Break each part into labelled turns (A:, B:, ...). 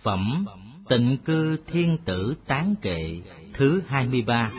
A: Phẩm Tịnh Cư Thiên Tử Tán Kệ thứ 23.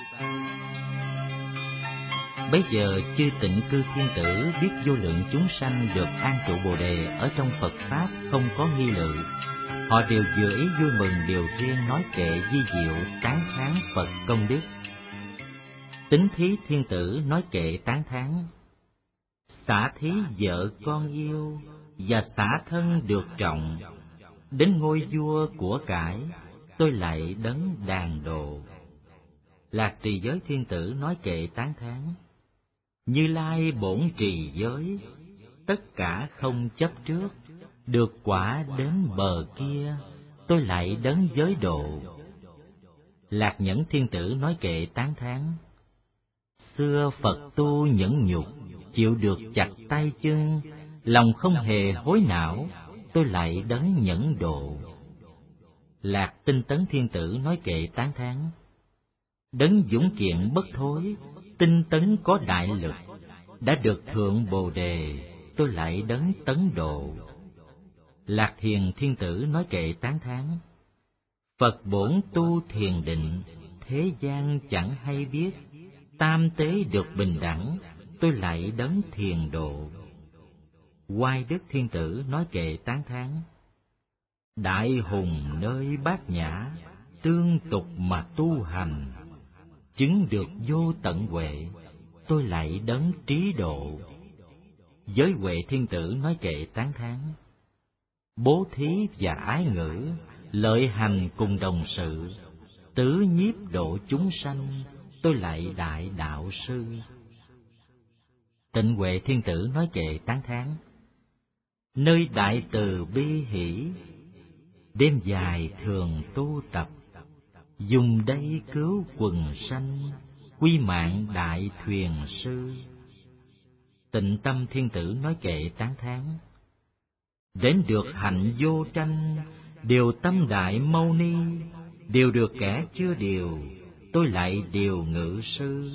A: Bấy giờ chư Tịnh Cư Thiên Tử biết vô lượng chúng sanh được an trụ Bồ đề ở trong Phật pháp không có nghi lự, họ đều vừa ý vui mừng điều riêng nói kệ vi diệu tán thán Phật công đức. Tính Thí Thiên Tử nói kệ tán thán: xả thí vợ con yêu và xả thân được trọng, đến ngôi vua của cải tôi lạy đấng đàn độ. Lạc Trì Giới Thiên Tử nói kệ tán thán: Như Lai bổn trì giới, tất cả không chấp trước, được quả đến bờ kia tôi lạy đấng giới độ. Lạc Nhẫn Thiên Tử nói kệ tán thán: xưa Phật tu nhẫn nhục, chịu được chặt tay chân, lòng không hề hối não, tôi lạy đấng nhẫn độ. Lạc Tinh Tấn Thiên Tử nói kệ tán thán: đấng dũng kiện bất thối, tinh tấn có đại lực, đã được thượng Bồ đề, tôi lạy đấng tấn độ. Lạc Thiền Thiên Tử nói kệ tán thán: Phật bổn tu thiền định, thế gian chẳng hay biết, tam tế được bình đẳng, tôi lạy đấng thiền độ. Oai Đức Thiên Tử nói kệ tán thán: đại hùng nơi bát nhã, tương tục mà tu hành, chứng được vô tận huệ, tôi lạy đấng trí độ. Giới Huệ Thiên Tử nói kệ tán thán: bố thí và ái ngữ, lợi hành cùng đồng sự, tứ nhiếp độ chúng sanh, tôi lạy đại đạo sư. Tịnh Huệ Thiên Tử nói kệ tán thán: nơi đại từ bi hỷ, đêm dài thường tu tập, dùng đây cứu quần sanh, quy mạng đại thuyền sư. Tịnh Tâm Thiên Tử nói kệ tán thán: đến được hạnh vô tranh, điều tâm đại mâu ni, điều được kẻ chưa điều, tôi lạy điều ngự sư.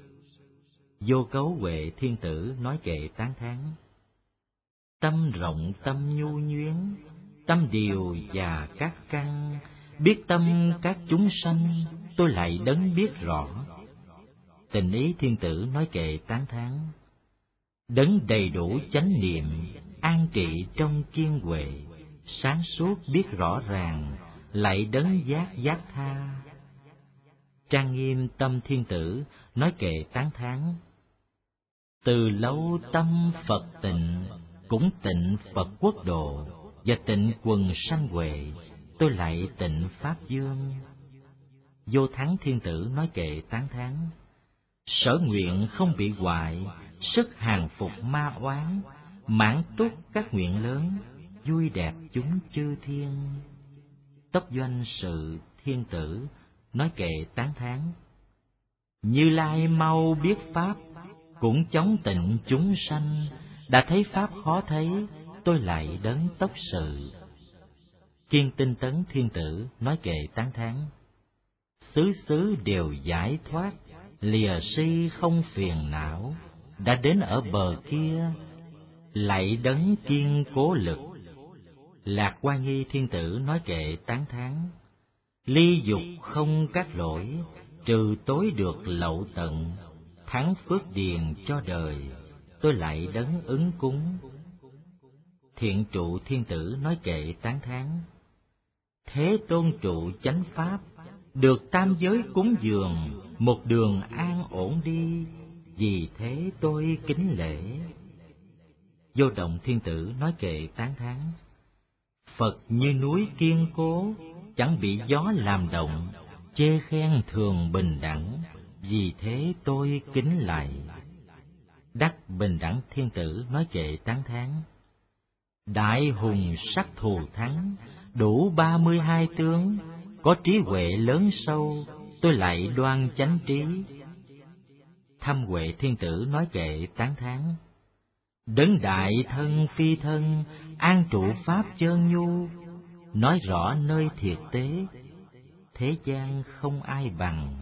A: Vô Cấu Huệ Thiên Tử nói kệ tán thán: tâm rộng tâm nhu nhuyến, tâm điều và các căn, biết tâm các chúng sanh, tôi lạy đấng biết rõ. Tịnh Ý Thiên Tử nói kệ tán thán: đấng đầy đủ chánh niệm, an trị trong kiên huệ, sáng suốt biết rõ ràng, lạy đấng giác giác tha. Trang Nghiêm Tâm Thiên Tử nói kệ tán thán: từ lâu tâm Phật tịnh, cũng tịnh Phật quốc độ, và tịnh quần sanh huệ, tôi lạy tịnh Pháp Dương. Vô Thắng Thiên Tử nói kệ tán thán: sở nguyện không bị hoại, sức hàng phục ma oán, mãn túc các nguyện lớn, vui đẹp chúng chư thiên. Tốc Doanh Sự Thiên Tử nói kệ tán thán: Như Lai mau biết pháp, cũng chống tịnh chúng sanh, đã thấy pháp khó thấy, tôi lạy đấng Tốc Sự. Kiên Tinh Tấn Thiên Tử nói kệ tán thán: xứ xứ đều giải thoát, lìa si không phiền não, đã đến ở bờ kia, lạy đấng kiên cố lực. Lạc Hoa Nghi Thiên Tử nói kệ tán thán: ly dục không các lỗi, trừ tối được lậu tận, thắng phước điền cho đời, tôi lạy đấng ứng cúng. Thiện Trụ Thiên Tử nói kệ tán thán: thế tôn trụ chánh pháp, được tam giới cúng dường, một đường an ổn đi, vì thế tôi kính lễ. Vô Động Thiên Tử nói kệ tán thán: Phật như núi kiên cố, chẳng bị gió làm động, chê khen thường bình đẳng, vì thế tôi kính lạy. Đắc Bình Đẳng Thiên Tử nói kệ tán thán: đại hùng sắc thù thắng, đủ 32 tướng, có trí huệ lớn sâu, tôi lạy đoan chánh trí. Thâm Huệ Thiên Tử nói kệ tán thán: đấng đại thân phi thân, an trụ pháp chân nhu, nói rõ nơi thiệt tế, thế gian không ai bằng.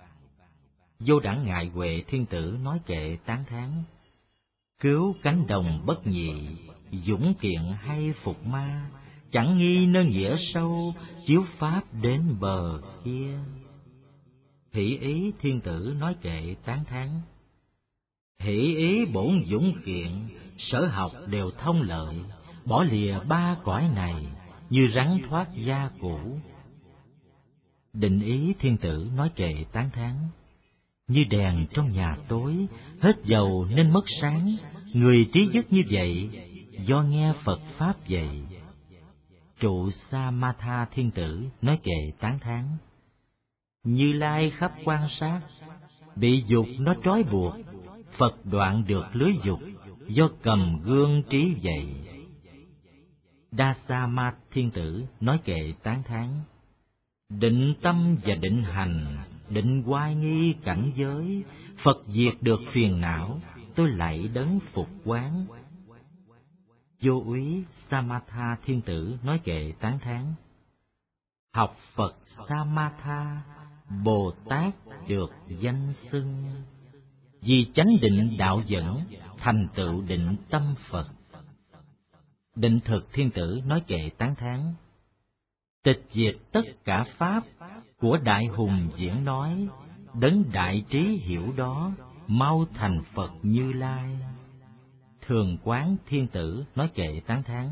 A: Vô Đẳng Ngại Huệ Thiên Tử nói kệ tán thán: cứu cánh đồng bất nhị, dũng kiện hay phục ma, chẳng nghi nơi nghĩa sâu, chiếu pháp đến bờ kia. Hỷ ý thiên tử nói kệ tán thán. Hỷ ý bổn dũng kiện, sở học đều thông lợi, bỏ lìa ba cõi này, như rắn thoát da cũ. Định ý thiên tử nói kệ tán thán. Như đèn trong nhà tối, hết dầu nên mất sáng, người trí dứt như vậy, do nghe Phật Pháp dạy. Trụ Samatha thiên tử nói kệ tán thán. Như Lai khắp quan sát, bị dục nó trói buộc, Phật đoạn được lưới dục, do cầm gương trí dạy. Dasamat thiên tử nói kệ tán thán. Định tâm và định hành, định oai nghi cảnh giới, Phật diệt được phiền não, tôi lạy đấng phục quán. Vô úy Samatha thiên tử nói kệ tán thán. Học Phật Samatha, Bồ Tát được danh xưng, vì chánh định đạo dẫn, thành tựu định tâm Phật. Định thực thiên tử nói kệ tán thán. Tịch diệt tất cả pháp, của đại hùng diễn nói, đấng đại trí hiểu đó, mau thành Phật Như Lai. Thường quán thiên tử nói kệ tán thán.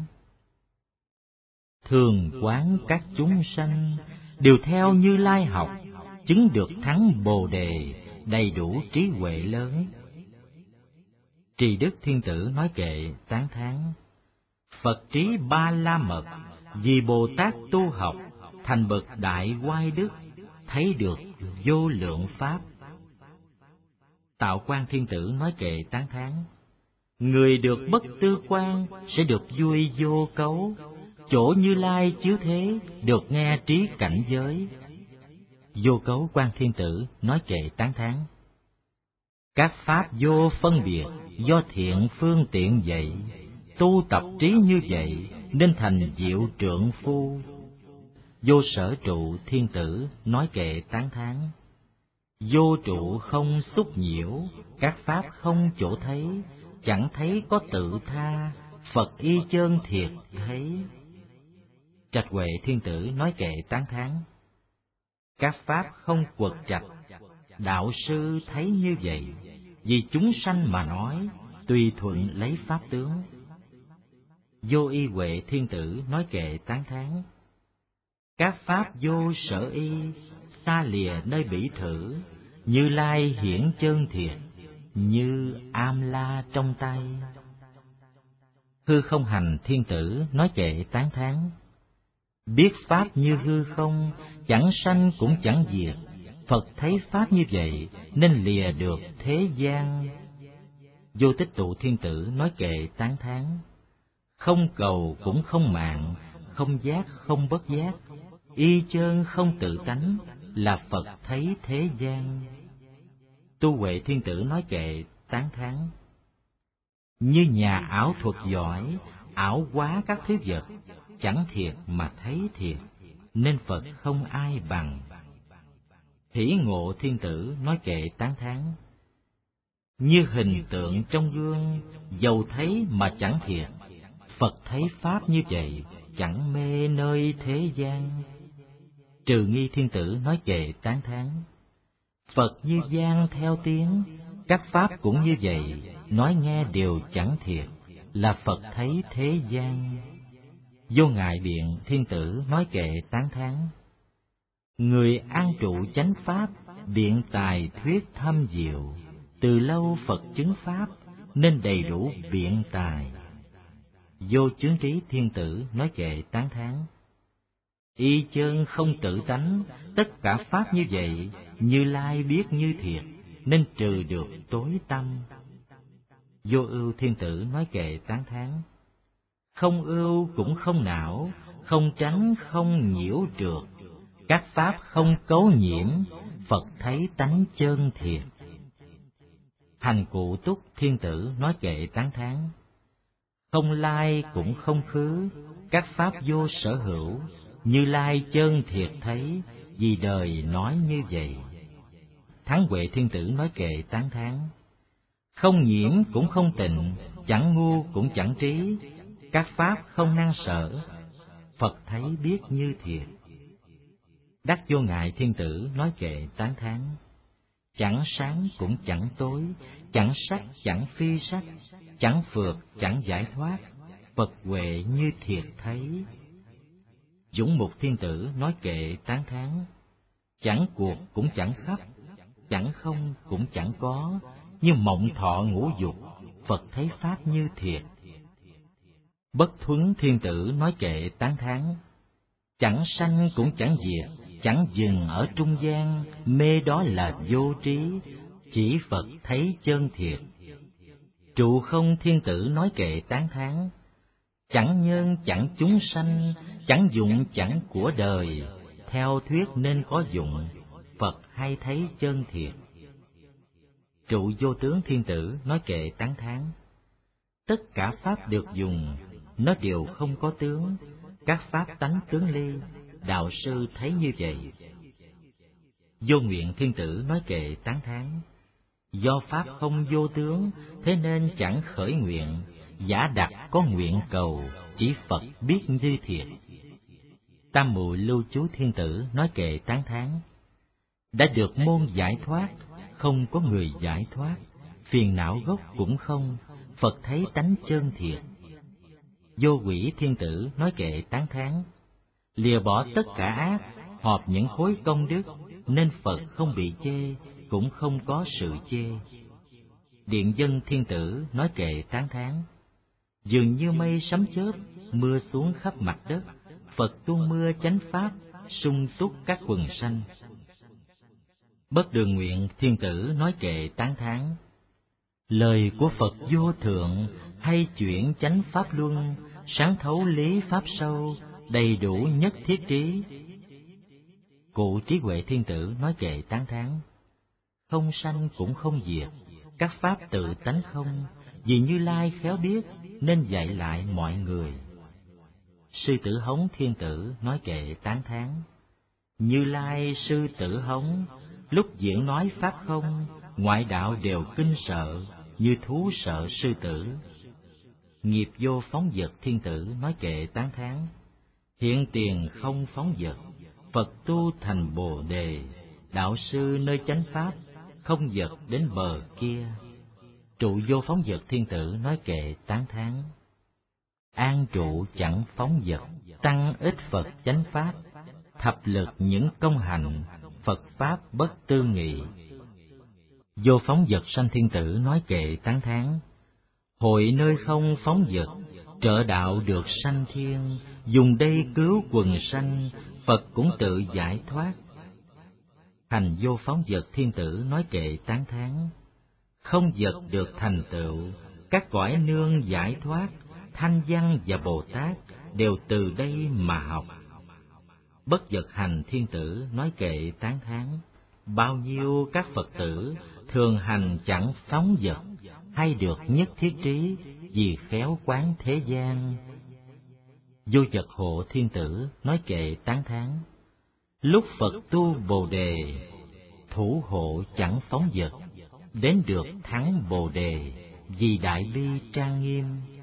A: Thường quán các chúng sanh, đều theo Như Lai học, chứng được thắng Bồ Đề, đầy đủ trí huệ lớn. Trì Đức thiên tử nói kệ tán thán. Phật trí ba la mật, vì Bồ Tát tu học, thành bậc đại oai đức, thấy được vô lượng pháp. Tạo Quan thiên tử nói kệ tán thán. Người được bất tư quan, sẽ được vui vô cấu, chỗ Như Lai chiếu thế, được nghe trí cảnh giới. Vô cấu Quan thiên tử nói kệ tán thán. Các pháp vô phân biệt, do thiện phương tiện dạy, tu tập trí như vậy, nên thành diệu trượng phu. Vô sở trụ thiên tử nói kệ tán thán. Vô trụ không xúc nhiễu, các pháp không chỗ thấy, chẳng thấy có tự tha, Phật y chân thiệt thấy. Trạch Huệ thiên tử nói kệ tán thán. Các pháp không quật trạch, đạo sư thấy như vậy, vì chúng sanh mà nói, tùy thuận lấy pháp tướng. Vô y Huệ thiên tử nói kệ tán thán. Các pháp vô sở y, xa lìa nơi bỉ thử, Như Lai hiển chân thiệt, như am la trong tay. Hư không hành thiên tử nói kệ tán thán. Biết pháp như hư không, chẳng sanh cũng chẳng diệt, Phật thấy pháp như vậy, nên lìa được thế gian. Vô Tích Tụ thiên tử nói kệ tán thán. Không cầu cũng không mạng, không giác không bất giác, y chơn không tự tánh, là Phật thấy thế gian. Tu Huệ thiên tử nói kệ tán thán. Như nhà ảo thuật giỏi, ảo hóa các thứ vật, chẳng thiệt mà thấy thiệt, nên Phật không ai bằng. Hỷ Ngộ thiên tử nói kệ tán thán. Như hình tượng trong gương, dầu thấy mà chẳng thiệt, Phật thấy pháp như vậy, chẳng mê nơi thế gian. Trừ Nghi thiên tử nói kệ tán thán. Phật như gian theo tiếng, các pháp cũng như vậy, nói nghe đều chẳng thiệt, là Phật thấy thế gian. Vô Ngại Biện thiên tử nói kệ tán thán. Người an trụ chánh pháp, biện tài thuyết thâm diệu, từ lâu Phật chứng pháp, nên đầy đủ biện tài. Vô Chướng Trí thiên tử nói kệ tán thán. Y chân không tự tánh, tất cả pháp như vậy, Như Lai biết như thiệt, nên trừ được tối tâm. Vô Ưu thiên tử nói kệ tán thán. Không ưu cũng không não, không tránh không nhiễu trượt, các pháp không cấu nhiễm, Phật thấy tánh chân thiệt. Hành Cụ Túc thiên tử nói kệ tán thán. Không lai cũng không khứ, các pháp vô sở hữu, Như Lai chân thiệt thấy, vì đời nói như vậy. Thắng Huệ thiên tử nói kệ tán thán. Không nhiễm cũng không tịnh, chẳng ngu cũng chẳng trí, các pháp không năng sở, Phật thấy biết như thiệt. Đắc Vô Ngại Thiên Tử nói kệ tán thán: chẳng sáng cũng chẳng tối, chẳng sắc chẳng phi sắc, chẳng phượt chẳng giải thoát, Phật huệ như thiệt thấy. Dũng Mục Thiên Tử nói kệ tán thán: chẳng cuộc cũng chẳng khắp, chẳng không cũng chẳng có, như mộng thọ ngũ dục, Phật thấy pháp như thiệt. Bất Thuấn Thiên Tử nói kệ tán thán: chẳng sanh cũng chẳng diệt, chẳng dừng ở trung gian, mê đó là vô trí, chỉ Phật thấy chân thiệt. Trụ Không Thiên Tử nói kệ tán thán: chẳng nhân chẳng chúng sanh, chẳng dụng chẳng của đời, theo thuyết nên có dụng, Phật hay thấy chân thiệt. Trụ Vô Tướng Thiên Tử nói kệ tán thán: tất cả pháp được dùng, nó đều không có tướng, các pháp tánh tướng ly, đạo sư thấy như vậy. Vô Nguyện Thiên Tử nói kệ tán thán: do pháp không vô tướng, thế nên chẳng khởi nguyện, giả đặt có nguyện cầu, chỉ Phật biết như thiệt. Tam Muội Lưu Chú Thiên Tử nói kệ tán thán: đã được môn giải thoát, không có người giải thoát, phiền não gốc cũng không, Phật thấy tánh chân thiệt. Vô Quỷ Thiên Tử nói kệ tán thán: lìa bỏ tất cả ác, họp những khối công đức, nên Phật không bị chê, cũng không có sự chê. Điện Dân Thiên Tử nói kệ tán thán: dường như mây sấm chớp, mưa xuống khắp mặt đất, Phật tuôn mưa chánh pháp, sung túc các quần sanh. Bất Đường Nguyện Thiên Tử nói kệ tán thán: lời của Phật vô thượng, hay chuyển chánh pháp luân, sáng thấu lý pháp sâu, đầy đủ nhất thiết trí. Cụ Trí Huệ Thiên Tử nói kệ tán thán: không sanh cũng không diệt, các pháp tự tánh không, vì Như Lai khéo biết, nên dạy lại mọi người. Sư Tử Hống Thiên Tử nói kệ tán thán: Như Lai Sư Tử Hống, lúc diễn nói pháp không, ngoại đạo đều kinh sợ, như thú sợ sư tử. Nghiệp Vô Phóng Dật Thiên Tử nói kệ tán thán: hiện tiền không phóng dật, Phật tu thành Bồ Đề, đạo sư nơi chánh pháp, không dật đến bờ kia. Trụ Vô Phóng Dật Thiên Tử nói kệ tán thán: an trụ chẳng phóng dật, tăng ích Phật chánh pháp, thập lực những công hạnh, Phật pháp bất tư nghị. Vô Phóng Dật Sanh Thiên Tử nói kệ tán thán: hội nơi không phóng dật, trợ đạo được sanh thiên, dùng đây cứu quần sanh, Phật cũng tự giải thoát. Thành Vô Phóng Dật Thiên Tử nói kệ tán thán: không dật được thành tựu, các cõi nương giải thoát, Thanh Văn và Bồ Tát đều từ đây mà học. Bất Dật Hành Thiên Tử nói kệ tán thán: bao nhiêu các Phật tử thường hành chẳng phóng dật, hay được nhất thiết trí, vì khéo quán thế gian. Vô Dật Hộ Thiên Tử nói kệ tán thán: lúc Phật tu Bồ Đề, thủ hộ chẳng phóng dật, đến được thắng Bồ Đề, vì đại bi trang nghiêm.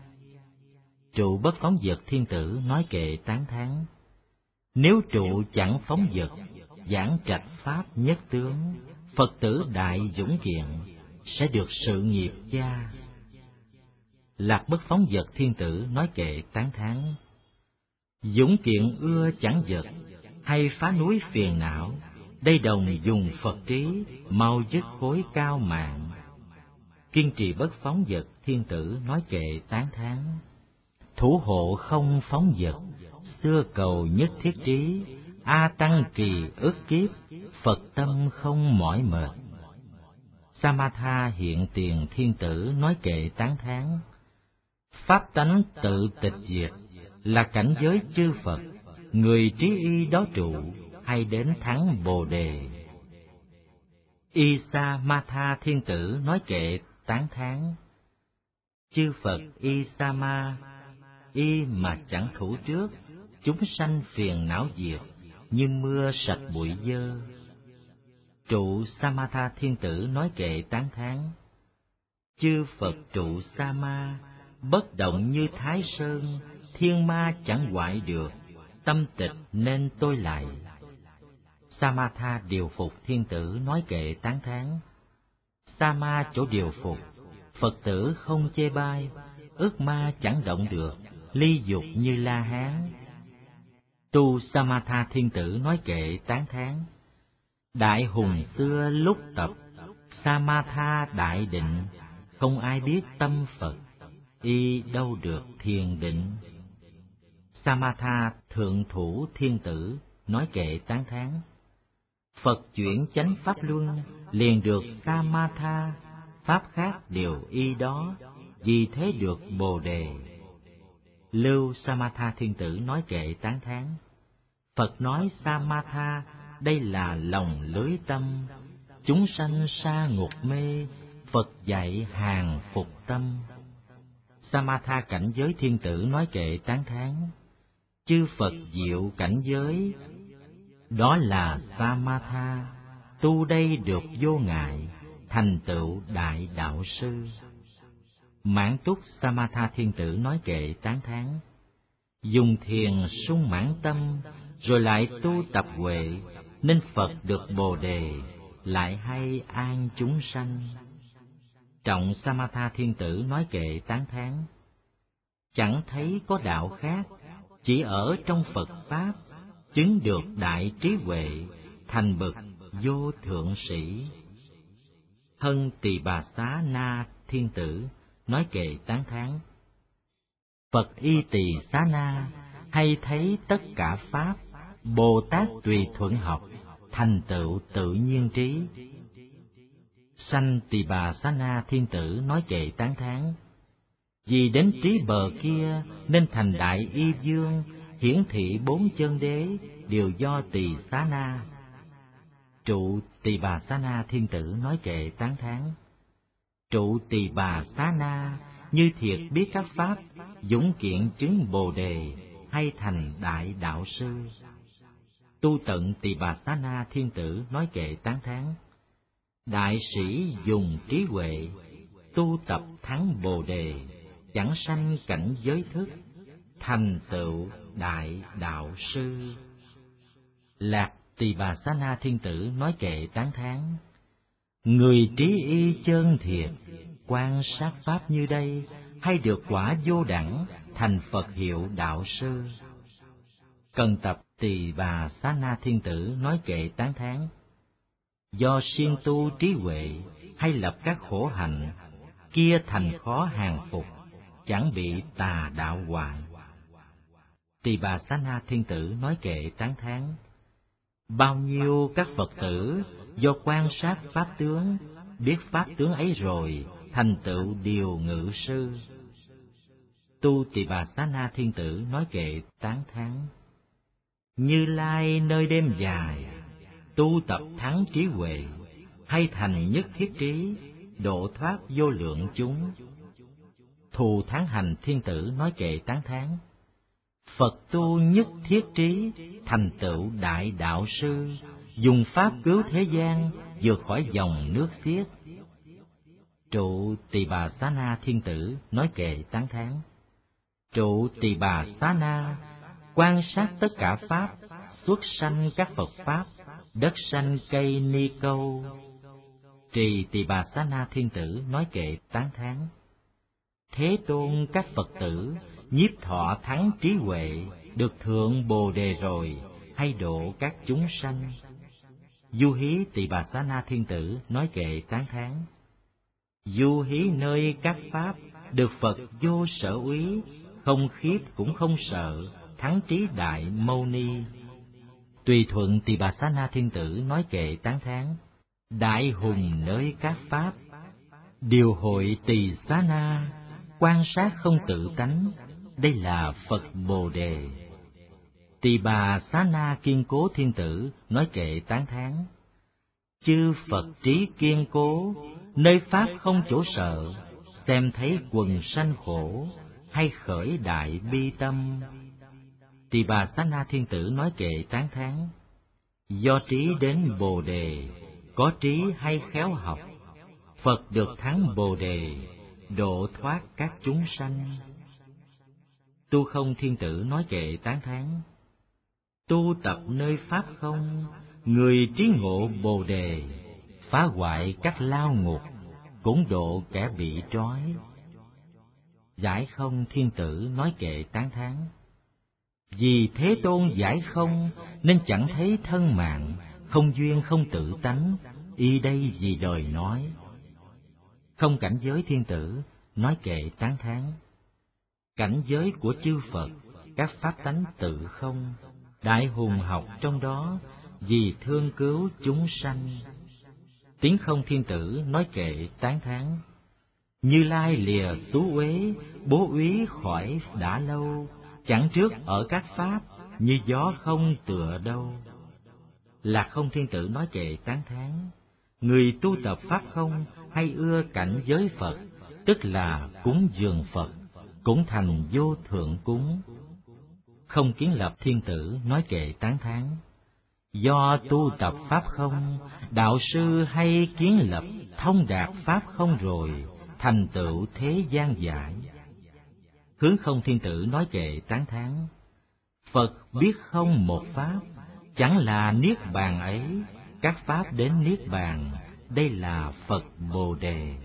A: Trụ Bất Phóng Dật Thiên Tử nói kệ tán thán: nếu trụ chẳng phóng dật, giảng trạch pháp nhất tướng, Phật tử đại dũng kiện, sẽ được sự nghiệp gia. Lạc Bất Phóng Dật Thiên Tử nói kệ tán thán: dũng kiện ưa chẳng dật, hay phá núi phiền não, đây đồng dùng Phật trí, mau dứt khối cao mạng. Kiên trì Bất Phóng Dật Thiên Tử nói kệ tán thán: thủ hộ không phóng dật, xưa cầu nhất thiết trí, A Tăng kỳ ức kiếp, Phật tâm không mỏi mệt. Samatha Hiện Tiền Thiên Tử nói kệ tán thán: pháp tánh tự tịch diệt, là cảnh giới chư Phật, người trí y đó trụ, hay đến thắng Bồ Đề. Isamatha Thiên Tử nói kệ tán thán: chư Phật Isama, y mà chẳng thủ trước, chúng sanh phiền não diệt, như mưa sạch bụi dơ. Trụ Samatha Thiên Tử nói kệ tán thán: chư Phật trụ Sama, bất động như Thái Sơn, thiên ma chẳng hoại được, tâm tịch nên tôi lạy. Samatha điều phục thiên tử nói kệ tán thán. Sama chỗ điều phục, Phật tử không chê bai, ước ma chẳng động được, ly dục như La Hán. Tu Samatha thiên tử nói kệ tán thán. Đại hùng xưa lúc tập, Samatha đại định, không ai biết tâm Phật, y đâu được thiền định. Samatha thượng thủ thiên tử nói kệ tán thán. Phật chuyển chánh pháp luân, liền được Samatha, pháp khác đều y đó, vì thế được Bồ đề. Lưu Samatha thiên tử nói kệ tán thán. Phật nói Samatha, đây là lòng lưới tâm, chúng sanh sa ngục mê, Phật dạy hàng phục tâm. Samatha cảnh giới thiên tử nói kệ tán thán. Chư Phật diệu cảnh giới, đó là Samatha, tu đây được vô ngại, thành tựu đại đạo sư. Mãn túc Samatha thiên tử nói kệ tán thán. Dùng thiền sung mãn tâm, rồi lại tu tập huệ, nên Phật được Bồ đề, lại hay an chúng sanh. Trọng Samatha thiên tử nói kệ tán thán. Chẳng thấy có đạo khác, chỉ ở trong Phật Pháp, chứng được đại trí huệ, thành bậc vô thượng sĩ. Hân Tỳ Bà Xá Na thiên tử nói kệ tán thán. Phật Y Tỳ Xá Na hay thấy tất cả pháp, Bồ Tát tùy thuận học, thành tựu tự nhiên trí. Sanh Tỳ Bà Xá Na thiên tử nói kệ tán thán. Vì đến trí bờ kia nên thành đại y vương, hiển thị bốn chân đế đều do Tỳ Xá Na. Trụ Tỳ Bà Xá Na thiên tử nói kệ tán thán. Trụ Tỳ Bà Xá Na như thiệt biết các pháp, dũng kiện chứng Bồ đề, hay thành đại đạo sư. Tu tận Tỳ Bà Xá Na thiên tử nói kệ tán thán. Đại sĩ dùng trí huệ, tu tập thắng Bồ đề, chẳng sanh cảnh giới thức, thành tựu đại đạo sư. Lạc Tỳ Bà Xá Na thiên tử nói kệ tán thán. Người trí y chân thiệt, quan sát pháp như đây, hay được quả vô đẳng, thành Phật hiệu đạo sư. Cần tập Tỳ Bà Xá Na thiên tử nói kệ tán thán. Do siêng tu trí huệ, hay lập các khổ hạnh, kia thành khó hàng phục, chẳng bị tà đạo hoại. Tỳ Bà Xá Na thiên tử nói kệ tán thán. Bao nhiêu các Phật tử do quan sát pháp tướng, biết pháp tướng ấy rồi, thành tựu điều ngự sư. Tu Tỳ Bà Xá Na thiên tử nói kệ tán thán. Như Lai nơi đêm dài, tu tập thắng trí huệ, hay thành nhất thiết trí, độ thoát vô lượng chúng. Thù Thắng Hành thiên tử nói kệ tán thán. Phật tu nhất thiết trí, thành tựu đại đạo sư, dùng pháp cứu thế gian, vượt khỏi dòng nước xiết. Trụ Tỳ Bà Xá Na thiên tử nói kệ tán thán. Trụ Tỳ Bà Xá Na quan sát tất cả pháp, xuất sanh các Phật pháp, đất sanh cây ni câu. Trì Tỳ Bà Xá Na thiên tử nói kệ tán thán. Thế Tôn các Phật tử nhiếp thọ thắng trí huệ, được thượng Bồ đề rồi, hay độ các chúng sanh. Du Hí Tỳ Bà Xá Na thiên tử nói kệ tán thán. Du hí nơi các pháp, được Phật vô sở úy, không khiếp cũng không sợ, thắng trí đại mâu ni. Tùy thuận Tỳ Bà Xá Na thiên tử nói kệ tán thán. Đại hùng nơi các pháp, điều hội Tỳ Xá Na, quan sát không tự tánh, đây là Phật Bồ đề. Tỳ Bà Xá Na kiên cố thiên tử nói kệ tán thán. Chư Phật trí kiên cố, nơi pháp không chỗ sợ, xem thấy quần sanh khổ, hay khởi đại bi tâm. Tỳ Bà Xá Na thiên tử nói kệ tán thán. Do trí đến Bồ đề, có trí hay khéo học, Phật được thắng Bồ đề, độ thoát các chúng sanh. Tu Không thiên tử nói kệ tán thán. Tu tập nơi pháp không, người trí ngộ Bồ đề, phá hoại các lao ngục, cũng độ kẻ bị trói. Giải không thiên tử nói kệ tán thán: vì Thế Tôn giải không nên chẳng thấy thân mạng, không duyên không tự tánh, y đây vì đời nói. Không cảnh giới thiên tử nói kệ tán thán: cảnh giới của chư Phật, các pháp tánh tự không, đại hùng học trong đó, vì thương cứu chúng sanh. Tiếng không thiên tử nói kệ tán thán: Như Lai lìa xú uế, bố úy khỏi đã lâu, chẳng trước ở các pháp, như gió không tựa đâu. Lạc không thiên tử nói kệ tán thán: người tu tập pháp không hay ưa cảnh giới Phật, tức là cúng dường Phật, cũng thành vô thượng cúng. Không kiến lập thiên tử nói kệ tán thán: do tu tập pháp không, đạo sư hay kiến lập, thông đạt pháp không rồi, thành tựu thế gian giải. Hướng không thiên tử nói kệ tán thán: Phật biết không một pháp, chẳng là niết bàn ấy, các pháp đến niết bàn, đây là Phật Bồ đề.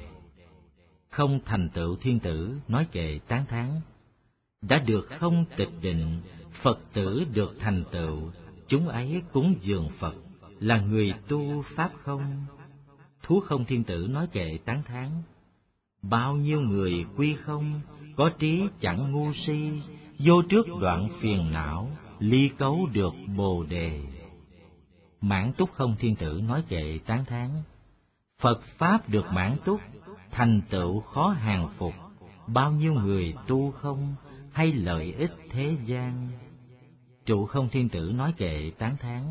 A: Không thành tựu thiên tử nói kệ tán thán: đã được không tịch định, Phật tử được thành tựu, chúng ấy cúng dường Phật, là người tu pháp không. Thú không thiên tử nói kệ tán thán: bao nhiêu người quy không, có trí chẳng ngu si, vô trước đoạn phiền não, ly cấu được Bồ đề. Mãn túc không thiên tử nói kệ tán thán: Phật pháp được mãn túc, thành tựu khó hàng phục, bao nhiêu người tu không, hay lợi ích thế gian. Trụ không thiên tử nói kệ tán thán: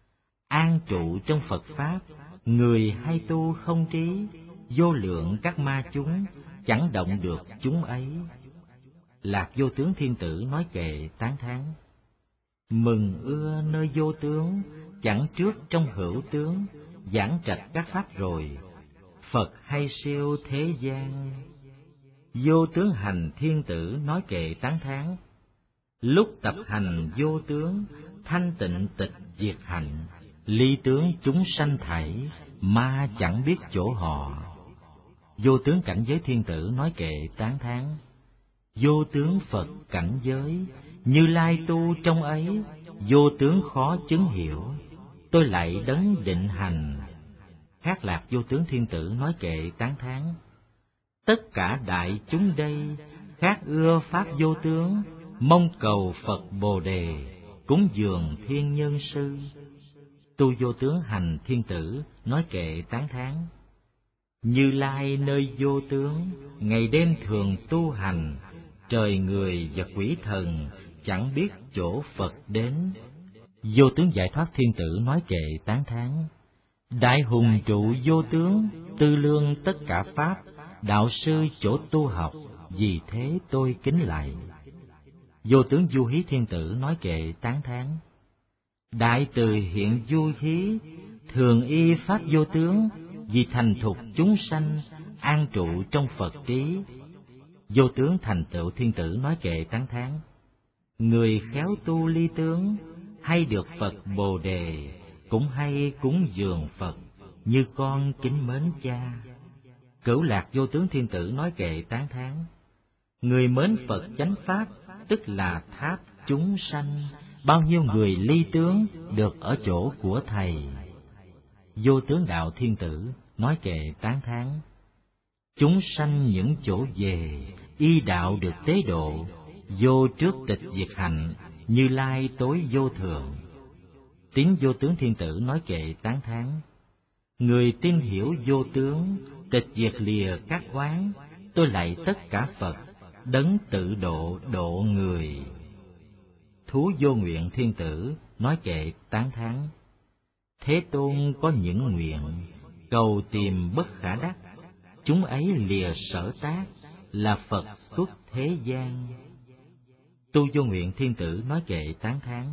A: an trụ trong Phật pháp, người hay tu không trí, vô lượng các ma chúng, chẳng động được chúng ấy. Lạc vô tướng thiên tử nói kệ tán thán: mừng ưa nơi vô tướng, chẳng trước trong hữu tướng, giảng trạch các pháp rồi, Phật hay siêu thế gian. Vô tướng hành thiên tử nói kệ tán thán: lúc tập hành vô tướng, thanh tịnh tịch diệt hạnh, ly tướng chúng sanh thảy, ma chẳng biết chỗ họ. Vô tướng cảnh giới thiên tử nói kệ tán thán: vô tướng Phật cảnh giới, Như Lai tu trong ấy, vô tướng khó chứng hiểu, tôi lại đấng định hành. Khác lạc vô tướng thiên tử nói kệ tán thán: tất cả đại chúng đây, khác ưa pháp vô tướng, mong cầu Phật Bồ đề, cúng dường thiên nhân sư. Tu vô tướng hành thiên tử nói kệ tán thán: Như Lai nơi vô tướng, ngày đêm thường tu hành, trời người và quỷ thần chẳng biết chỗ Phật đến. Vô tướng giải thoát thiên tử nói kệ tán thán: đại hùng trụ vô tướng, tư lương tất cả pháp, đạo sư chỗ tu học, vì thế tôi kính lạy. Vô tướng du hí thiên tử nói kệ tán thán: đại từ hiện du hí, thường y pháp vô tướng, vì thành thục chúng sanh, an trụ trong Phật trí. Vô tướng thành tựu thiên tử nói kệ tán thán: người khéo tu ly tướng, hay được Phật Bồ đề, cũng hay cúng dường Phật, như con kính mến cha. Cửu lạc vô tướng thiên tử nói kệ tán thán: người mến Phật chánh pháp, tức là tháp chúng sanh, bao nhiêu người ly tướng được ở chỗ của thầy. Vô tướng đạo thiên tử nói kệ tán thán: chúng sanh những chỗ về, y đạo được tế độ, vô trước tịch diệt hạnh, Như Lai tối vô thượng. Tiếng vô tướng thiên tử nói kệ tán thán: người tin hiểu vô tướng, tịch diệt lìa các oán, tôi lạy tất cả Phật, đấng tự độ độ người. Thú vô nguyện thiên tử nói kệ tán thán: Thế Tôn có những nguyện, cầu tìm bất khả đắc, chúng ấy lìa sở tác, là Phật xuất thế gian. Tu vô nguyện thiên tử nói kệ tán thán: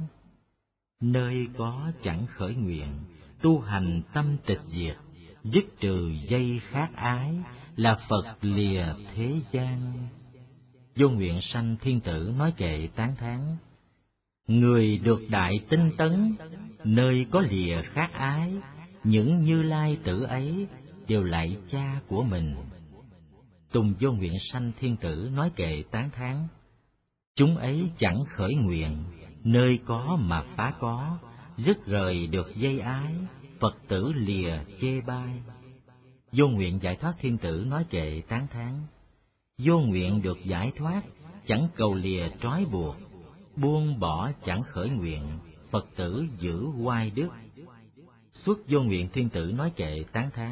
A: nơi có chẳng khởi nguyện, tu hành tâm tịch diệt, dứt trừ dây khát ái, là Phật lìa thế gian. Vô nguyện sanh thiên tử nói kệ tán thán: Người được đại tinh tấn, nơi có lìa khát ái, những Như Lai tử ấy đều lạy cha của mình. Tùng Vô Nguyện Sanh Thiên Tử nói kệ tán thán: chúng ấy chẳng khởi nguyện, nơi có mà phá có, dứt rời được dây ái, Phật tử lìa chê bai. Vô Nguyện Giải Thoát Thiên Tử nói kệ tán thán: vô nguyện được giải thoát, chẳng cầu lìa trói buộc, buông bỏ chẳng khởi nguyện, Phật tử giữ oai đức. Xuất Vô Nguyện Thiên Tử nói kệ tán thán: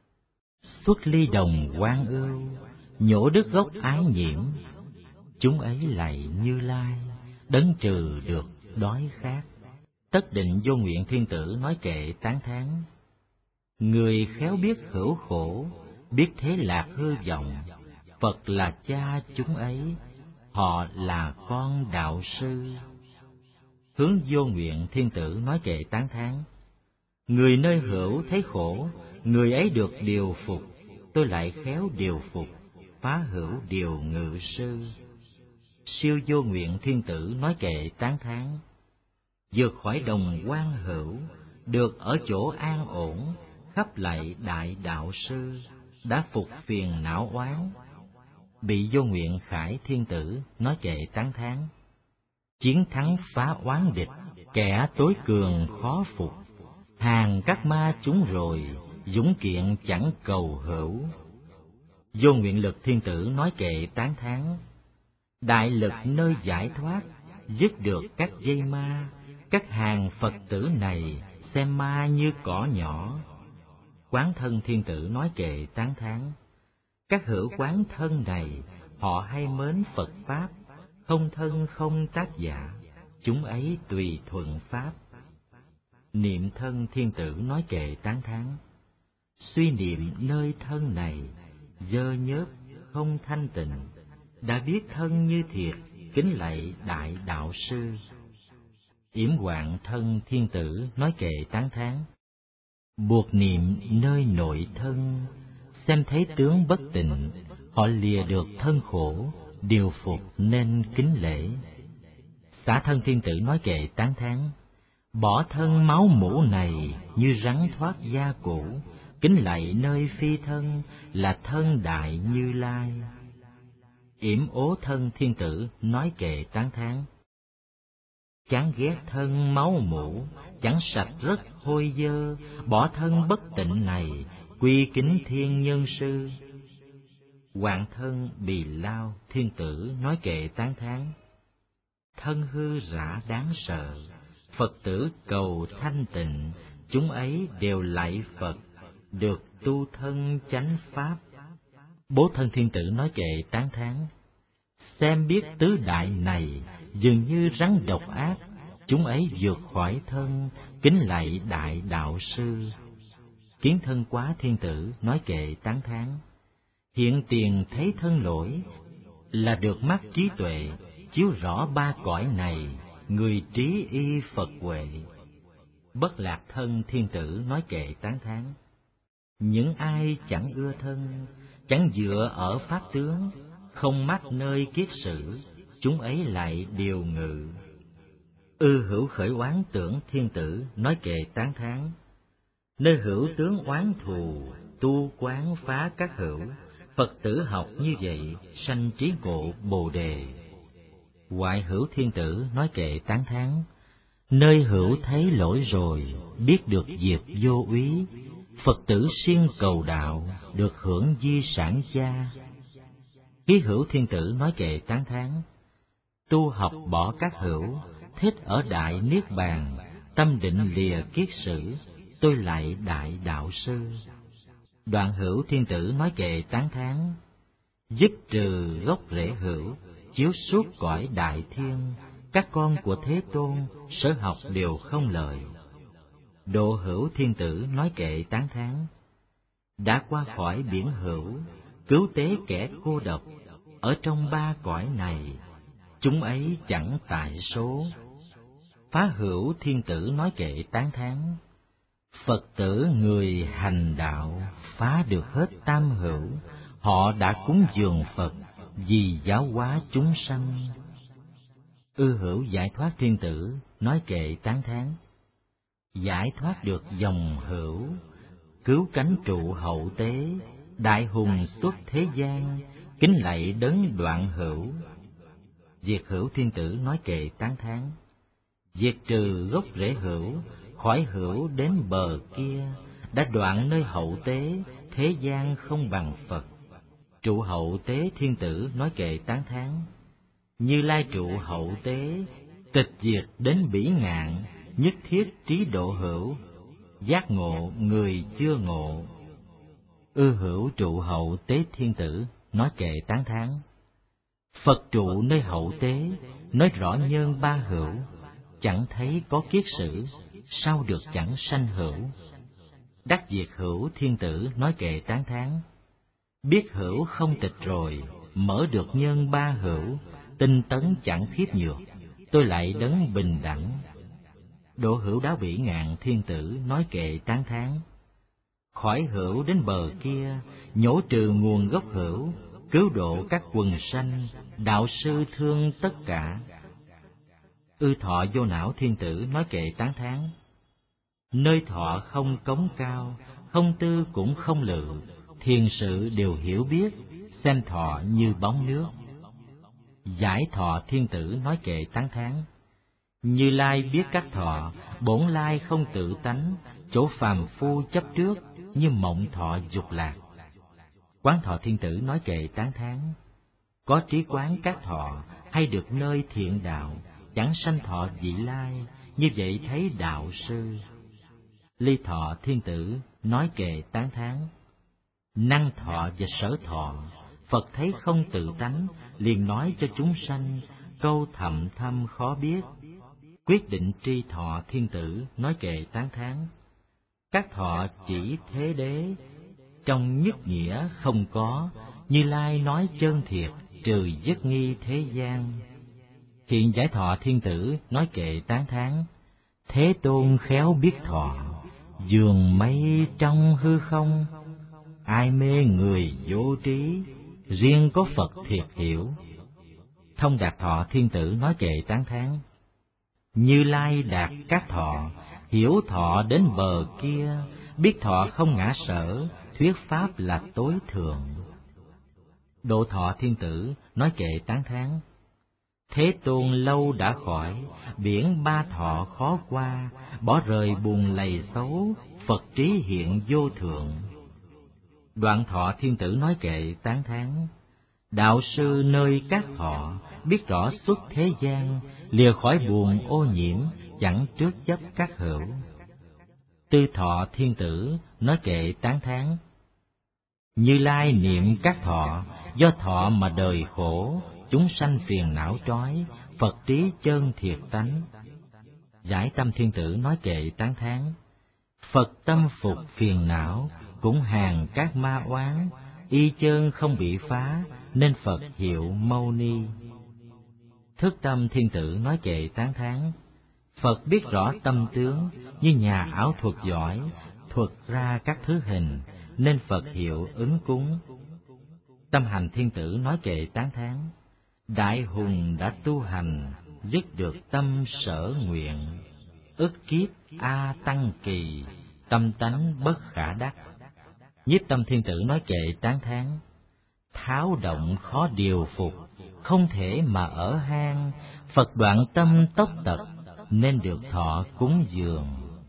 A: xuất ly đồng quan ưu, nhổ đứt gốc ái nhiễm, chúng ấy lạy Như Lai, đấng trừ được đói khát. Tất Định Vô Nguyện Thiên Tử nói kệ tán thán: người khéo biết hữu khổ, biết thế lạc hư vọng, Phật là cha chúng ấy, họ là con đạo sư. Hướng Vô Nguyện Thiên Tử nói kệ tán thán: người nơi hữu thấy khổ, người ấy được điều phục, tôi lại khéo điều phục, phá hữu điều ngự sư. Siêu Vô Nguyện Thiên Tử nói kệ tán thán: vượt khỏi đồng quan hữu, được ở chỗ an ổn, khắp lạy đại đạo sư, đã phục phiền não oán. Bị Vô Nguyện Khải Thiên Tử nói kệ tán thán: chiến thắng phá oán địch, kẻ tối cường khó phục, hàng các ma chúng rồi, dũng kiện chẳng cầu hữu. Vô Nguyện Lực Thiên Tử nói kệ tán thán: đại lực nơi giải thoát, dứt được các dây ma, các hàng Phật tử này xem ma như cỏ nhỏ. Quán Thân Thiên Tử nói kệ tán thán: các hữu quán thân này, họ hay mến Phật Pháp, không thân không tác giả, chúng ấy tùy thuận Pháp. Niệm Thân Thiên Tử nói kệ tán thán: suy niệm nơi thân này, dơ nhớp không thanh tịnh, đã biết thân như thiệt, kính lạy đại đạo sư. Yểm Hoạn Thân Thiên Tử nói kệ tán thán: buộc niệm nơi nội thân, xem thấy tướng bất tịnh, họ lìa được thân khổ, điều phục nên kính lễ. Xả Thân Thiên Tử nói kệ tán thán: bỏ thân máu mủ này như rắn thoát da cũ, kính lạy nơi phi thân là thân đại Như Lai. Yểm Ố Thân Thiên Tử nói kệ tán thán: chán ghét thân máu mủ, chẳng sạch rất hôi dơ, bỏ thân bất tịnh này, quy kính thiên nhân sư. Hoạn Thân Bì Lao Thiên Tử nói kệ tán thán: thân hư rã đáng sợ, Phật tử cầu thanh tịnh, chúng ấy đều lạy Phật, được tu thân chánh pháp. Bố Thân Thiên Tử nói kệ tán thán: xem biết tứ đại này, dường như rắn độc ác, chúng ấy vượt khỏi thân, kính lạy đại đạo sư. Kiến Thân Quá Thiên Tử nói kệ tán thán: hiện tiền thấy thân lỗi, là được mắt trí tuệ, chiếu rõ ba cõi này, người trí y Phật huệ. Bất Lạc Thân Thiên Tử nói kệ tán thán: những ai chẳng ưa thân, chẳng dựa ở pháp tướng, không mắc nơi kiết sử, chúng ấy lại điều ngự. Ư Hữu Khởi Oán Tưởng Thiên Tử nói kệ tán thán: nơi hữu tướng oán thù, tu quán phá các hữu, Phật tử học như vậy, sanh trí ngộ Bồ Đề. Hoại Hữu Thiên Tử nói kệ tán thán: nơi hữu thấy lỗi rồi, biết được diệt vô úy, Phật tử siêng cầu đạo, được hưởng di sản gia. Ký Hữu Thiên Tử nói kệ tán thán: tu học bỏ các hữu, thích ở đại niết bàn, tâm định lìa kiết sử, tôi lại đại đạo sư. Đoạn Hữu Thiên Tử nói kệ tán thán: dứt trừ gốc rễ hữu, chiếu suốt cõi đại thiên, các con của Thế Tôn sở học đều không lời. Độ Hữu Thiên Tử nói kệ tán thán: đã qua khỏi biển hữu, cứu tế kẻ cô độc, ở trong ba cõi này, chúng ấy chẳng tại số. Phá Hữu Thiên Tử nói kệ tán thán: Phật tử người hành đạo, phá được hết tam hữu, họ đã cúng dường Phật vì giáo hóa chúng sanh. Ư hữu giải thoát thiên tử, nói kệ tán thán. Giải thoát được dòng hữu, cứu cánh trụ hậu tế, đại hùng xuất thế gian, kính lạy đấng đoạn hữu. Diệt hữu thiên tử, nói kệ tán thán. Diệt trừ gốc rễ hữu, khỏi hữu đến bờ kia, đã đoạn nơi hậu tế, thế gian không bằng Phật. Trụ hậu tế thiên tử, nói kệ tán thán. Như Lai trụ hậu tế, tịch diệt đến bỉ ngạn, nhất thiết trí độ hữu, giác ngộ người chưa ngộ. Ư hữu trụ hậu tế thiên tử, nói kệ tán thán. Phật trụ nơi hậu tế, nói rõ nhân ba hữu, chẳng thấy có kiết sử, sao được chẳng sanh hữu. Đắc diệt hữu thiên tử, nói kệ tán thán. Biết hữu không tịch rồi, mở được nhân ba hữu, tinh tấn chẳng khiếp nhược, tôi lại đấng bình đẳng. Độ hữu đáo bỉ ngạn thiên tử, nói kệ tán thán. Khỏi hữu đến bờ kia, nhổ trừ nguồn gốc hữu, cứu độ các quần sanh, đạo sư thương tất cả. Ư thọ vô não thiên tử, nói kệ tán thán. Nơi thọ không cống cao, không tư cũng không lự, thiền sự đều hiểu biết, xem thọ như bóng nước. Giải thọ thiên tử, nói kệ tán thán. Như Lai biết các thọ, bổn lai không tự tánh, chỗ phàm phu chấp trước, như mộng thọ dục lạc. Quán thọ thiên tử, nói kệ tán thán. Có trí quán các thọ, hay được nơi thiện đạo, chẳng sanh thọ vị lai, như vậy thấy đạo sư. Ly thọ thiên tử, nói kệ tán thán. Năng thọ và sở thọ, Phật thấy không tự tánh, liền nói cho chúng sanh, câu thậm thâm khó biết. Quyết định tri thọ thiên tử, nói kệ tán thán. Các thọ chỉ thế đế, trong nhất nghĩa không có, Như Lai nói chân thiệt, trừ giấc nghi thế gian. Hiện giải thọ thiên tử, nói kệ tán thán. Thế Tôn khéo biết thọ, dường mây trong hư không, ai mê người vô trí, riêng có Phật thiệt hiểu. Thông đạt thọ thiên tử, nói kệ tán thán. Như Lai đạt các thọ, hiểu thọ đến bờ kia, biết thọ không ngã sở, thuyết pháp là tối thượng. Độ thọ thiên tử, nói kệ tán thán. Thế Tôn lâu đã khỏi, biển ba thọ khó qua, bỏ rời buồn lầy xấu, Phật trí hiện vô thượng. Đoạn thọ thiên tử, nói kệ tán thán. Đạo sư nơi các thọ, biết rõ xuất thế gian, lìa khỏi buồn ô nhiễm, chẳng trước chấp các hữu. Tư thọ thiên tử, nói kệ tán thán. Như Lai niệm các thọ, do thọ mà đời khổ, chúng sanh phiền não trói, Phật trí chân thiệt tánh. Giải tâm thiên tử, nói kệ tán thán. Phật tâm phục phiền não, cũng hàng các ma oán, y chân không bị phá, nên Phật hiệu Mâu Ni. Thức tâm thiên tử, nói kệ tán thán. Phật biết rõ tâm tướng, như nhà ảo thuật giỏi, thuật ra các thứ hình, nên Phật hiệu ứng cúng. Tâm hành thiên tử, nói kệ tán thán. Đại hùng đã tu hành, dứt được tâm sở nguyện, ức kiếp A Tăng Kỳ, tâm tánh bất khả đắc. Nhiếp tâm thiên tử, nói kệ tán thán. Tháo động khó điều phục, không thể mà ở hang, Phật đoạn tâm tốc tật, nên được thọ cúng dường.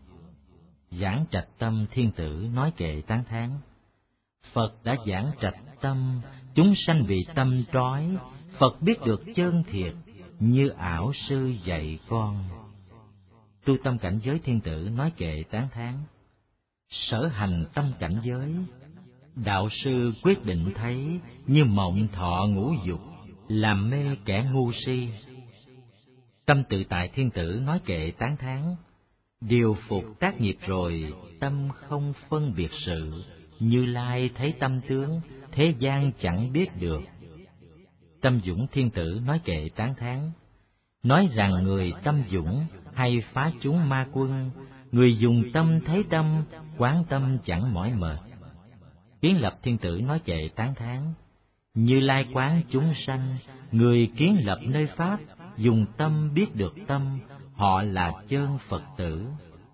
A: Giảng trạch tâm thiên tử, nói kệ tán thán. Phật đã giảng trạch tâm, chúng sanh vì tâm trói, Phật biết được chân thiệt, như ảo sư dạy con. Tu tâm cảnh giới thiên tử, nói kệ tán thán. Sở hành tâm cảnh giới, đạo sư quyết định thấy, như mộng thọ ngũ dục, làm mê kẻ ngu si. Tâm tự tại thiên tử, nói kệ tán thán. Điều phục tác nghiệp rồi, tâm không phân biệt sự, Như Lai thấy tâm tướng, thế gian chẳng biết được. Tâm dũng thiên tử, nói kệ tán thán. Nói rằng người tâm dũng, hay phá chúng ma quân, người dùng tâm thấy tâm, quán tâm chẳng mỏi mệt. Kiến lập thiên tử, nói kệ tán thán. Như Lai quán chúng sanh, người kiến lập nơi pháp, dùng tâm biết được tâm, họ là chân Phật tử.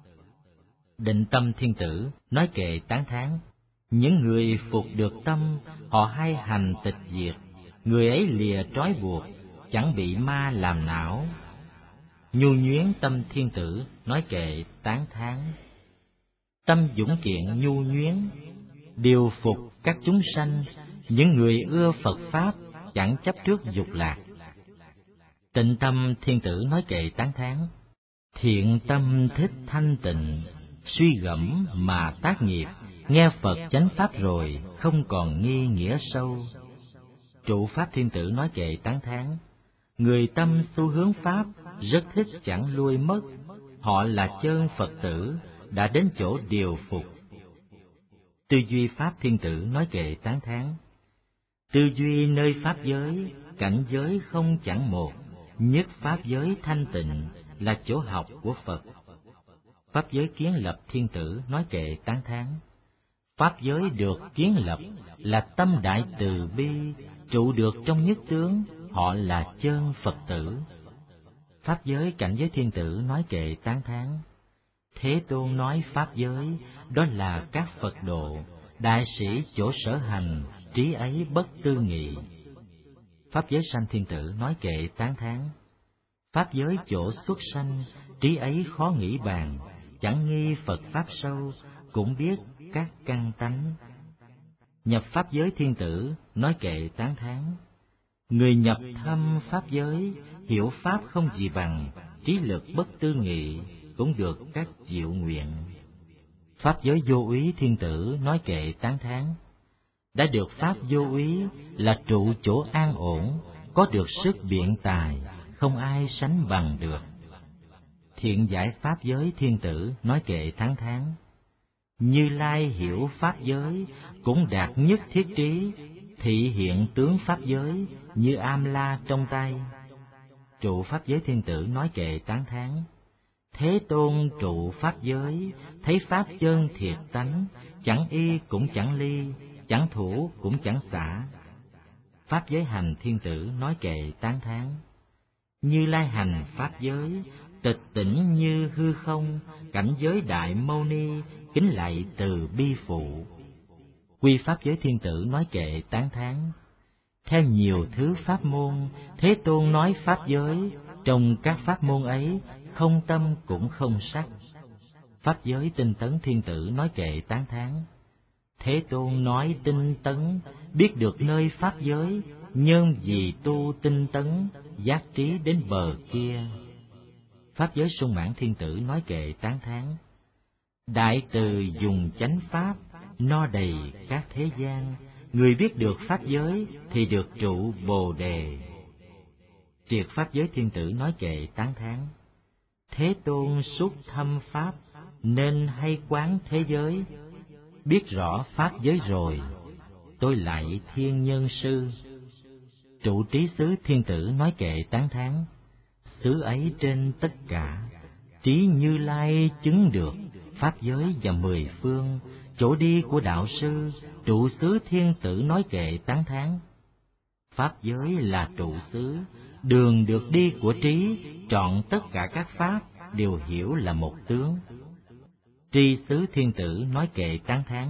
A: Định Tâm Thiên Tử nói kệ tán thán: những người phục được tâm, họ hay hành tịch diệt, người ấy lìa trói buộc, chẳng bị ma làm não. Nhu Nhuyến Tâm Thiên Tử nói kệ tán thán: tâm dũng kiện nhu nhuyến, điều phục các chúng sanh, những người ưa Phật Pháp, chẳng chấp trước dục lạc. Tịnh Tâm Thiên Tử nói kệ tán thán: thiện tâm thích thanh tịnh, suy gẫm mà tác nghiệp, nghe Phật chánh Pháp rồi, không còn nghi nghĩa sâu. Trụ Pháp Thiên Tử nói kệ tán thán: người tâm xu hướng Pháp, rất thích chẳng lui mất, họ là chân Phật tử, đã đến chỗ điều phục. Tư Duy Pháp Thiên Tử nói kệ tán thán: tư duy nơi Pháp giới, cảnh giới không chẳng một, nhất Pháp giới thanh tịnh, là chỗ học của Phật. Pháp giới Kiến Lập Thiên Tử nói kệ tán thán: Pháp giới được kiến lập là tâm đại từ bi, trụ được trong nhất tướng, họ là chân Phật tử. Pháp giới Cảnh Giới Thiên Tử nói kệ tán thán: Thế Tôn nói Pháp giới, đó là các Phật độ, đại sĩ chỗ sở hành, trí ấy bất tư nghị. Pháp giới Sanh Thiên Tử nói kệ tán thán: Pháp giới chỗ xuất sanh, trí ấy khó nghĩ bàn, chẳng nghi Phật Pháp sâu, cũng biết các căn tánh. Nhập Pháp giới Thiên Tử nói kệ tán thán: người nhập thâm Pháp giới, hiểu Pháp không gì bằng, trí lực bất tư nghị, cũng được các diệu nguyện. Pháp giới Vô Úy Thiên Tử nói kệ tán thán: đã được Pháp vô úy là trụ chỗ an ổn, có được sức biện tài, không ai sánh bằng được. Thiện Giải Pháp Giới Thiên Tử nói kệ tán thán: Như Lai hiểu Pháp giới, cũng đạt nhất thiết trí, thị hiện tướng Pháp giới, như am la trong tay. Trụ Pháp Giới Thiên Tử nói kệ tán thán: Thế Tôn trụ Pháp giới, thấy Pháp chân thiệt tánh, chẳng y cũng chẳng ly, chẳng thủ cũng chẳng xả. Pháp Giới Hành Thiên Tử nói kệ tán thán: Như Lai hành Pháp giới, tịch tỉnh như hư không, cảnh giới Đại Mâu Ni, kính lạy từ bi phụ. Quy Pháp Giới Thiên Tử nói kệ tán thán: Theo nhiều thứ pháp môn, Thế Tôn nói Pháp giới, trong các pháp môn ấy, không tâm cũng không sắc. Pháp Giới Tinh Tấn Thiên Tử nói kệ tán thán: Thế Tôn nói tinh tấn, biết được nơi Pháp giới, nhân vì tu tinh tấn, giác trí đến bờ kia. Pháp Giới Sung Mãn Thiên Tử nói kệ tán thán: Đại từ dùng chánh Pháp, no đầy các thế gian, người biết được Pháp giới thì được trụ Bồ Đề. Triệt Pháp Giới Thiên Tử nói kệ tán thán: Thế Tôn xuất thâm Pháp, nên hay quán thế giới, biết rõ Pháp giới rồi, tôi lạy Thiên Nhân Sư. Trụ Trí Xứ Thiên Tử nói kệ tán thán: Xứ ấy trên tất cả, trí Như Lai chứng được Pháp giới và mười phương, chỗ đi của đạo sư. Trụ xứ Thiên Tử nói kệ tán thán: Pháp giới là trụ xứ, đường được đi của trí, trọn tất cả các Pháp đều hiểu là một tướng. Tri Xứ Thiên Tử nói kệ tán thán: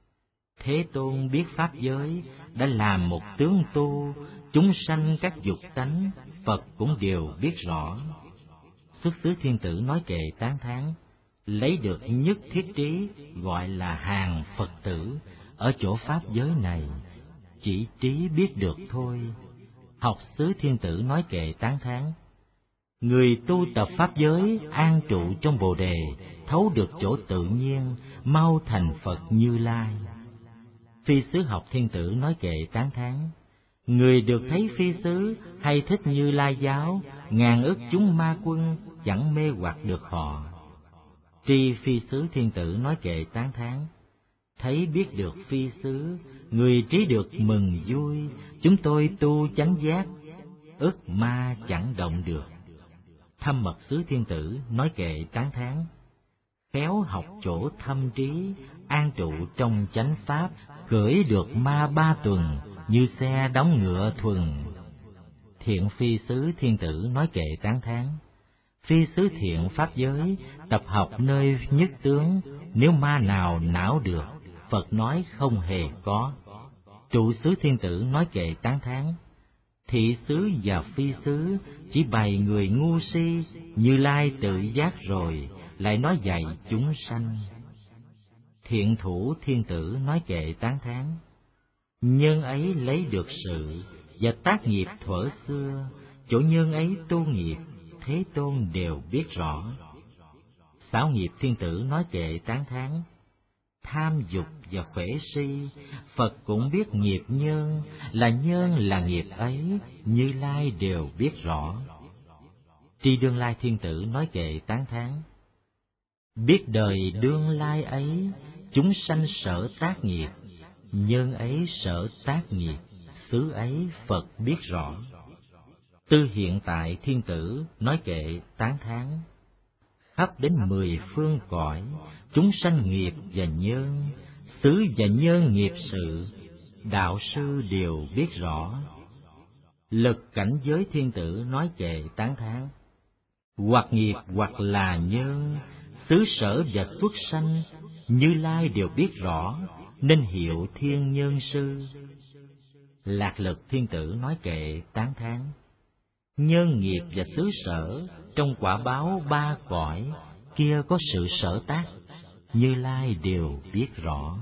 A: Thế Tôn biết Pháp giới, đã làm một tướng tu, chúng sanh các dục tánh, Phật cũng đều biết rõ. Xuất Xứ Thiên Tử nói kệ tán thán: Lấy được nhất thiết trí, gọi là hàng Phật tử, ở chỗ Pháp giới này, chỉ trí biết được thôi. Học Xứ Thiên Tử nói kệ tán thán: Người tu tập Pháp giới, an trụ trong Bồ Đề, thấu được chỗ tự nhiên, mau thành Phật Như Lai. Phi Xứ Học Thiên Tử nói kệ tán thán: Người được thấy phi xứ, hay thích Như Lai giáo, ngàn ức chúng ma quân, chẳng mê hoặc được họ. Tri Phi Xứ Thiên Tử nói kệ tán thán: Thấy biết được phi xứ, người trí được mừng vui, chúng tôi tu chánh giác, ức ma chẳng động được. Thâm Mật Xứ Thiên Tử nói kệ tán thán: Khéo học chỗ thâm trí, an trụ trong chánh Pháp, cưỡi được ma 3 tuần, như xe đóng ngựa thuần. Thiện phi xứ thiên tử nói kệ tán thán. Phi xứ thiện pháp giới, tập học nơi nhất tướng, nếu ma nào não được, Phật nói không hề có. Trụ xứ thiên tử nói kệ tán thán. Thị xứ và phi xứ chỉ bày người ngu si, Như Lai tự giác rồi, lại nói dạy chúng sanh. Thiện thủ thiên tử nói kệ tán thán. Nhân ấy lấy được sự, và tác nghiệp thuở xưa, chỗ nhân ấy tu nghiệp, Thế Tôn đều biết rõ. Xảo nghiệp thiên tử nói kệ tán thán. Tham dục và khỏe si, Phật cũng biết nghiệp nhân là nghiệp ấy, Như Lai đều biết rõ. Tri Đương Lai thiên tử nói kệ tán thán. Biết đời đương lai ấy, chúng sanh sở tác nghiệp, nhân ấy sở tác nghiệp, xứ ấy Phật biết rõ. Tư hiện tại thiên tử nói kệ tán thán. Khắp đến 10 phương cõi, chúng sanh nghiệp và nhân, xứ và nhân nghiệp sự, đạo sư đều biết rõ. Lực cảnh giới thiên tử nói kệ tán thán. Hoặc nghiệp hoặc là nhân, xứ sở và xuất sanh, Như Lai đều biết rõ, nên hiệu thiên nhân sư. Lạc lực thiên tử nói kệ tán thán. Nhân nghiệp và xứ sở, trong quả báo 3 cõi, kia có sự sở tác, Như Lai đều biết rõ.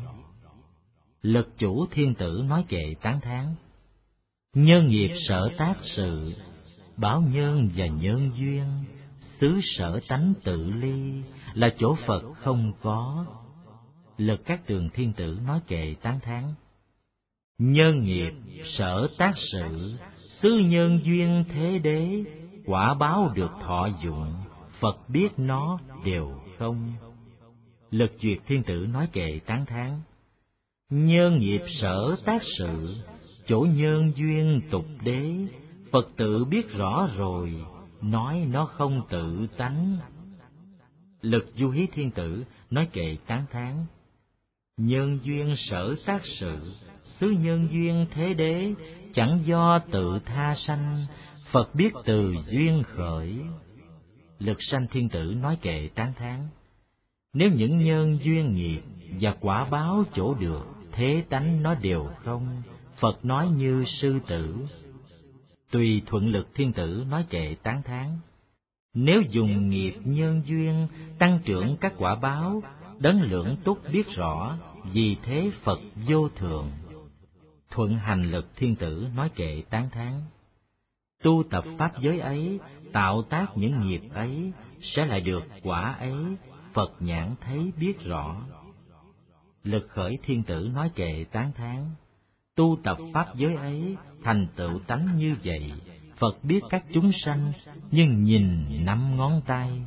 A: Lực chủ thiên tử nói kệ tán thán. Nhân nghiệp sở tác sự, báo nhân và nhân duyên, xứ sở tánh tự ly, là chỗ Phật không có. Lực các tường thiên tử nói kệ tán thán. Nhân nghiệp sở tác sự, xứ nhân duyên thế đế, quả báo được thọ dụng, Phật biết nó đều không. Lực duyệt thiên tử nói kệ tán thán. Nhân nghiệp sở tác sự, chỗ nhân duyên tục đế, Phật tự biết rõ rồi, nói nó không tự tánh. Lực du hí thiên tử nói kệ tán thán. Nhân duyên sở tác sự, xứ nhân duyên thế đế, chẳng do tự tha sanh, Phật biết từ duyên khởi. Lực sanh thiên tử nói kệ tán thán. Nếu những nhân duyên nghiệp và quả báo chỗ được, thế tánh nó đều không, Phật nói như sư tử. Tùy thuận lực thiên tử nói kệ tán thán. Nếu dùng nghiệp nhân duyên tăng trưởng các quả báo, đấng lưỡng túc biết rõ, vì thế Phật vô thường. Thuận hành lực thiên tử nói kệ tán thán. Tu tập pháp giới ấy, tạo tác những nghiệp ấy, sẽ lại được quả ấy, Phật nhãn thấy biết rõ. Lực khởi thiên tử nói kệ tán thán. Tu tập pháp giới ấy, thành tựu tánh như vậy, Phật biết các chúng sanh, nhưng nhìn 5 ngón tay.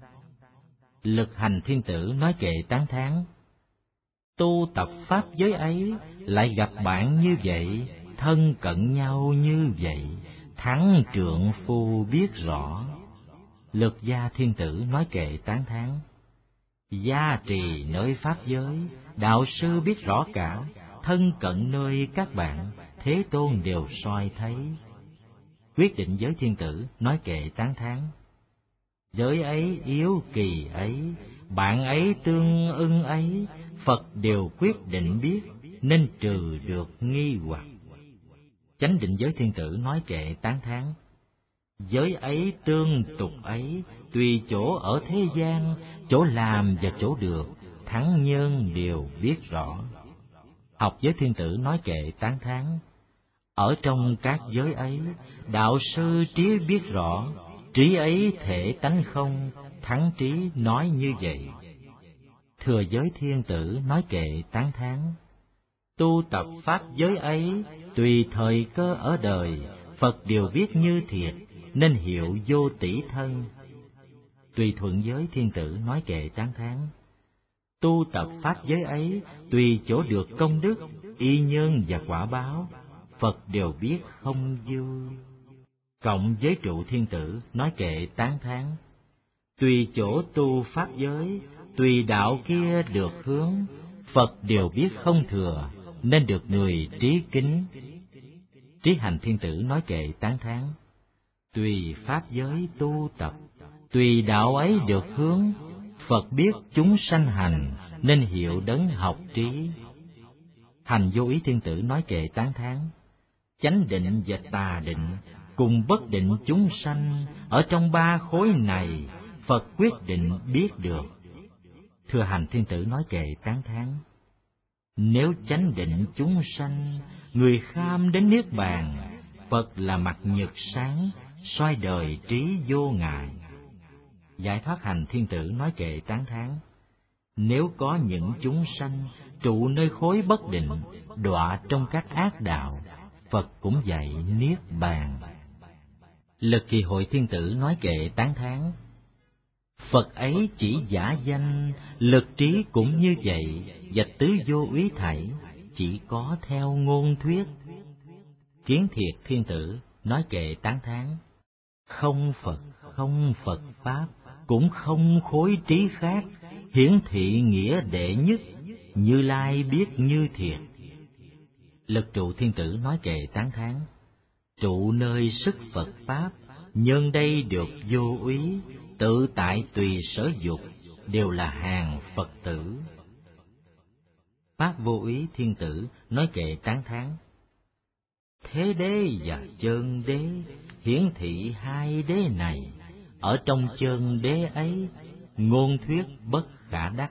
A: Lực hành thiên tử nói kệ tán thán. Tu tập pháp giới ấy, lại gặp bạn như vậy, thân cận nhau như vậy, thắng trượng phu biết rõ. Lực gia thiên tử nói kệ tán thán. Gia trì nơi pháp giới, đạo sư biết rõ cả, thân cận nơi các bạn, Thế Tôn đều soi thấy. Quyết định giới thiên tử nói kệ tán thán. Giới ấy yếu kỳ ấy, bạn ấy tương ưng ấy, Phật đều quyết định biết, nên trừ được nghi hoặc. Chánh định giới thiên tử nói kệ tán thán. Giới ấy tương tục ấy, tùy chỗ ở thế gian, chỗ làm và chỗ được, thắng nhân đều biết rõ. Học giới thiên tử nói kệ tán thán. Ở trong các giới ấy, đạo sư trí biết rõ, trí ấy thể tánh không, thắng trí nói như vậy. Thừa giới thiên tử nói kệ tán thán. Tu tập pháp giới ấy, tùy thời cơ ở đời, Phật đều biết như thiệt, nên hiệu vô tỷ thân. Tùy thuận giới thiên tử nói kệ tán thán. Tu tập pháp giới ấy, tùy chỗ được công đức, y nhân và quả báo, Phật đều biết không dư. Cộng giới trụ thiên tử nói kệ tán thán. Tùy chỗ tu pháp giới, tùy đạo kia được hướng, Phật đều biết không thừa, nên được người trí kính. Trí hành thiên tử nói kệ tán thán. tùy pháp giới tu tập, tùy đạo ấy được hướng. Phật biết chúng sanh hành, nên hiệu đấng học trí. Hành Vô Ý Thiên Tử nói kệ tán thán: chánh định và tà định cùng bất định chúng sanh, ở trong ba khối này Phật quyết định biết được. Thừa Hành Thiên Tử nói kệ tán thán: nếu chánh định chúng sanh, người kham đến niết bàn, Phật là mặt nhật sáng, soi đời trí vô ngại. Giải Thoát Hành Thiên Tử nói kệ tán thán: nếu có những chúng sanh trụ nơi khối bất định, đọa trong các ác đạo, Phật cũng dạy niết bàn. Lực Kỳ Hội Thiên Tử nói kệ tán thán: Phật ấy chỉ giả danh, lực trí cũng như vậy, và tứ vô úy thảy, chỉ có theo ngôn thuyết. Kiến Thiệt Thiên Tử nói kệ tán thán: không Phật Pháp, cũng không khối trí khác, hiển thị nghĩa đệ nhất, Như Lai biết như thiệt. Lực Trụ Thiên Tử nói kệ tán thán: trụ nơi sức Phật Pháp, nhân đây được vô úy, tự tại tùy sở dục, đều là hàng Phật tử. Pháp Vô Úy Thiên Tử nói kệ tán thán: thế đế và chân đế, hiển thị hai đế này, ở trong chân đế ấy, ngôn thuyết bất khả đắc.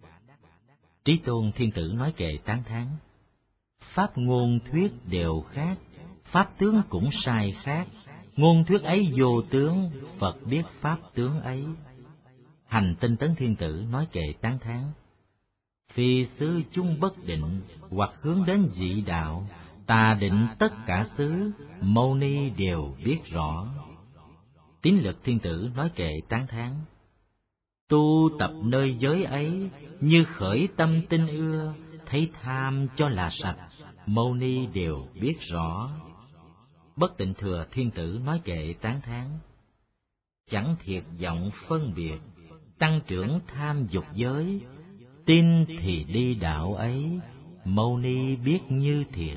A: Trí Tôn Thiên Tử nói kệ tán thán: pháp ngôn thuyết đều khác, pháp tướng cũng sai khác, ngôn thuyết ấy vô tướng, Phật biết pháp tướng ấy. Hành Tinh Tấn Thiên Tử nói kệ tán thán: phi xứ chung bất định, hoặc hướng đến dị đạo, tà định tất cả xứ, Mâu Ni đều biết rõ. Tín Lực Thiên Tử nói kệ tán thán: tu tập nơi giới ấy, như khởi tâm tinh ưa, thấy tham cho là sạch, Mâu Ni đều biết rõ. Bất Tịnh Thừa Thiên Tử nói kệ tán thán: chẳng thiệt vọng phân biệt, tăng trưởng tham dục giới, tin thì đi đạo ấy, Mâu Ni biết như thiệt.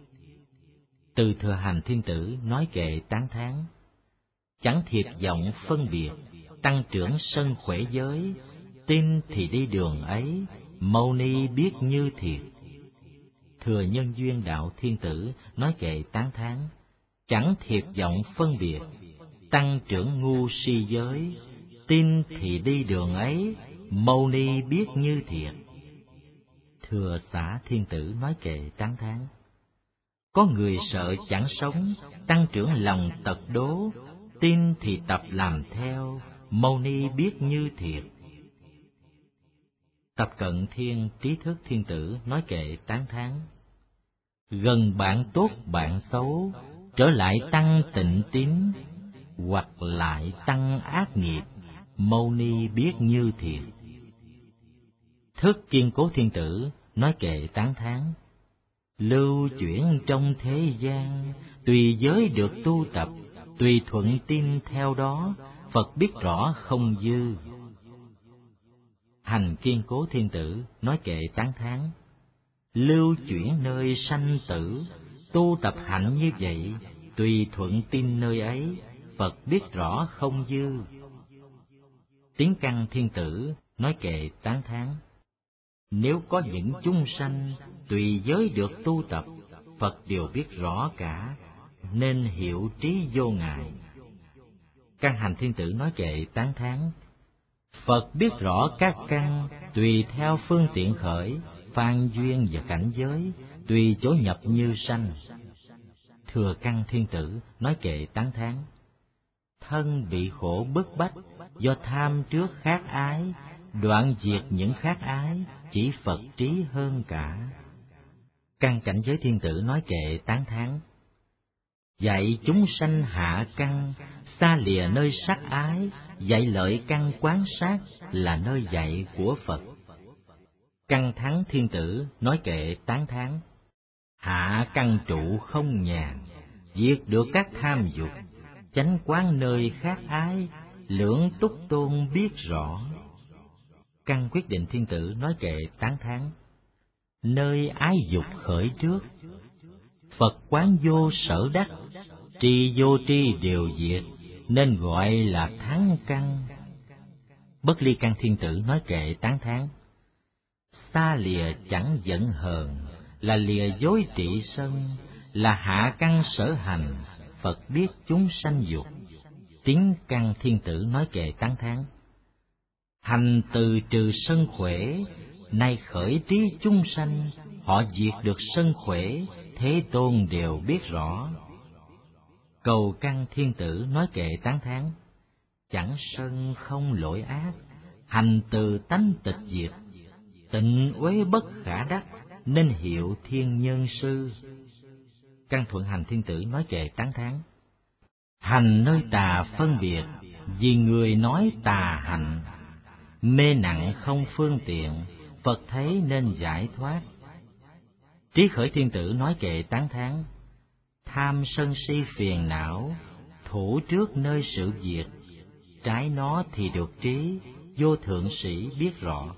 A: Từ Thừa Hành Thiên Tử nói kệ tán thán: chẳng thiệt vọng phân biệt, tăng trưởng sân khỏe giới, tin thì đi đường ấy, Mâu Ni biết như thiệt. Thừa Nhân Duyên Đạo Thiên Tử nói kệ tán thán: chẳng thiệt vọng phân biệt, tăng trưởng ngu si giới, tin thì đi đường ấy, Mâu Ni biết như thiệt. Thừa Xả Thiên Tử nói kệ tán thán: có người sợ chẳng sống, tăng trưởng lòng tật đố, tin thì tập làm theo, Mâu Ni biết như thiệt. Tập Cận Thiên Trí Thức Thiên Tử nói kệ tán thán: gần bạn tốt bạn xấu, trở lại tăng tịnh tín, hoặc lại tăng ác nghiệp, Mâu Ni biết như thiệt. Thức Kiên Cố Thiên Tử nói kệ tán thán: lưu chuyển trong thế gian, tùy giới được tu tập, tùy thuận tin theo đó, Phật biết rõ không dư. Hành Kiên Cố Thiên Tử nói kệ tán thán: lưu chuyển nơi sanh tử, tu tập hạnh như vậy, tùy thuận tin nơi ấy, Phật biết rõ không dư. Tiến Căn Thiên Tử nói kệ tán thán: nếu có những chúng sanh tùy giới được tu tập, Phật đều biết rõ cả, nên hiệu trí vô ngại. Căn Hành Thiên Tử nói kệ tán thán: Phật biết rõ các căn, tùy theo phương tiện khởi, phan duyên và cảnh giới, tùy chỗ nhập như sanh. Thừa Căn Thiên Tử nói kệ tán thán: thân bị khổ bức bách, do tham trước khát ái, đoạn diệt những khát ái, chỉ Phật trí hơn cả. Căn Cảnh Giới Thiên Tử nói kệ tán thán: dạy chúng sanh hạ căn, xa lìa nơi sát ái, dạy lợi căn quán sát, là nơi dạy của Phật. Căn Thắng Thiên Tử nói kệ tán thán: hạ căn trụ không nhàn, diệt được các tham dục, chánh quán nơi khát ái, lưỡng túc tôn biết rõ. Căn Quyết Định Thiên Tử nói kệ tán thán: nơi ái dục khởi trước, Phật quán vô sở đắc, tri vô tri đều diệt, nên gọi là thắng căn. Bất Ly Căn Thiên Tử nói kệ tán thán: xa lìa chẳng giận hờn, là lìa dối trị sân, là hạ căn sở hành, Phật biết chúng sanh dục. Tiếng Căn Thiên Tử nói kệ tán thán: hành từ trừ sân khỏe, nay khởi trí chúng sanh, họ diệt được sân khỏe, Thế Tôn đều biết rõ. Cầu Căn Thiên Tử nói kệ tán thán: chẳng sân không lỗi ác, hành từ tánh tịch diệt, tịnh uế bất khả đắc, nên hiệu thiên nhân sư. Căn Thuận Hành Thiên Tử nói kệ tán thán: hành nơi tà phân biệt, vì người nói tà hạnh, mê nặng không phương tiện, Phật thấy nên giải thoát. Trí Khởi Thiên Tử nói kệ tán thán: tham sân si phiền não, thủ trước nơi sự diệt, trái nó thì được trí, vô thượng sĩ biết rõ.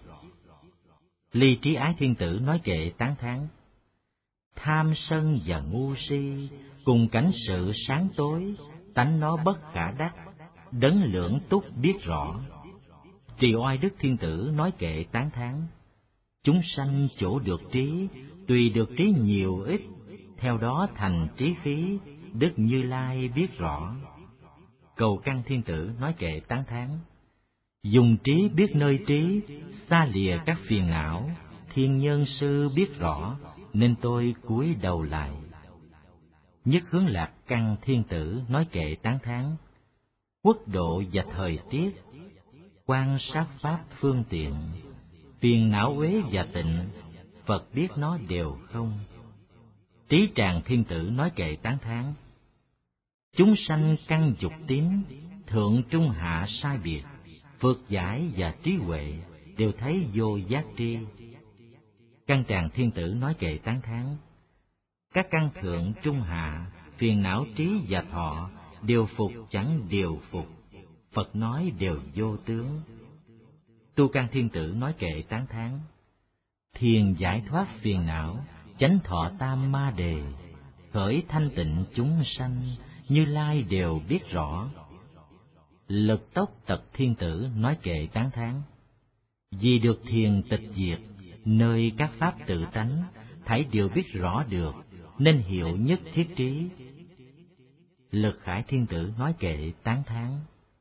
A: Ly Trí Ái Thiên Tử nói kệ tán thán: tham sân và ngu si, cùng cảnh sự sáng tối, tánh nó bất khả đắc, đấng lưỡng túc biết rõ. Trì Oai Đức Thiên Tử nói kệ tán thán: chúng sanh chỗ được trí, tùy được trí nhiều ít, theo đó thành trí khí, Đức Như Lai biết rõ. Cầu Căn Thiên Tử nói kệ tán thán: dùng trí biết nơi trí, xa lìa các phiền não, Thiên Nhân Sư biết rõ, nên tôi cúi đầu lại. Nhất Hướng Lạc Căn Thiên Tử nói kệ tán thán: quốc độ và thời tiết, quan sát pháp phương tiện, phiền não uế và tịnh, Phật biết nó đều không. Trí Tràng Thiên Tử nói kệ tán thán: chúng sanh căn dục tín, thượng trung hạ sai biệt, vượt giải và trí huệ, đều thấy vô giác tri. Căn Tràng Thiên Tử nói kệ tán thán: các căn thượng trung hạ, phiền não trí và thọ, đều phục chẳng đều phục, Phật nói đều vô tướng. Tu Căn Thiên Tử nói kệ tán thán: thiền giải thoát phiền não, chánh thọ tam ma đề, khởi thanh tịnh chúng sanh, Như Lai đều biết rõ. Lực Tốc Tật Thiên Tử nói kệ tán thán: vì được thiền tịch diệt, nơi các pháp tự tánh, thảy đều biết rõ được, nên hiệu nhất thiết trí. Lực Khải Thiên Tử nói kệ tán thán: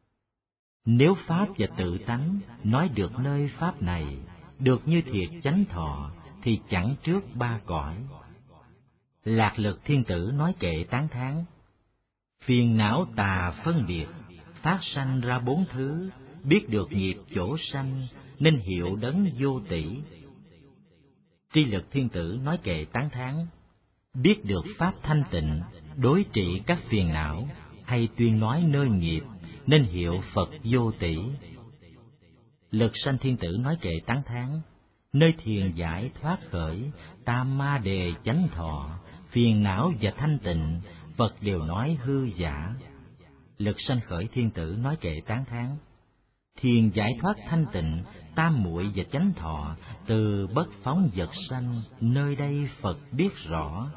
A: nếu pháp và tự tánh nói được nơi pháp này, được như thiệt chánh thọ, thì chẳng trước ba cõi. Lạc Lực Thiên Tử nói kệ tán thán: phiền não tà phân biệt, phát sanh ra bốn thứ, biết được nghiệp chỗ sanh, nên hiệu đấng vô tỷ. Tri Lực Thiên Tử nói kệ tán thán: biết được pháp thanh tịnh, đối trị các phiền não, hay tuyên nói nơi nghiệp, nên hiệu Phật vô tỷ. Lực Sanh Thiên Tử nói kệ tán thán: nơi thiền giải thoát khởi, tam ma đề chánh thọ, phiền não và thanh tịnh, Phật đều nói hư giả. Lực Sanh Khởi Thiên Tử nói kệ tán thán: thiền giải thoát thanh tịnh, tam muội và chánh thọ, từ bất phóng vật sanh, nơi đây Phật biết rõ.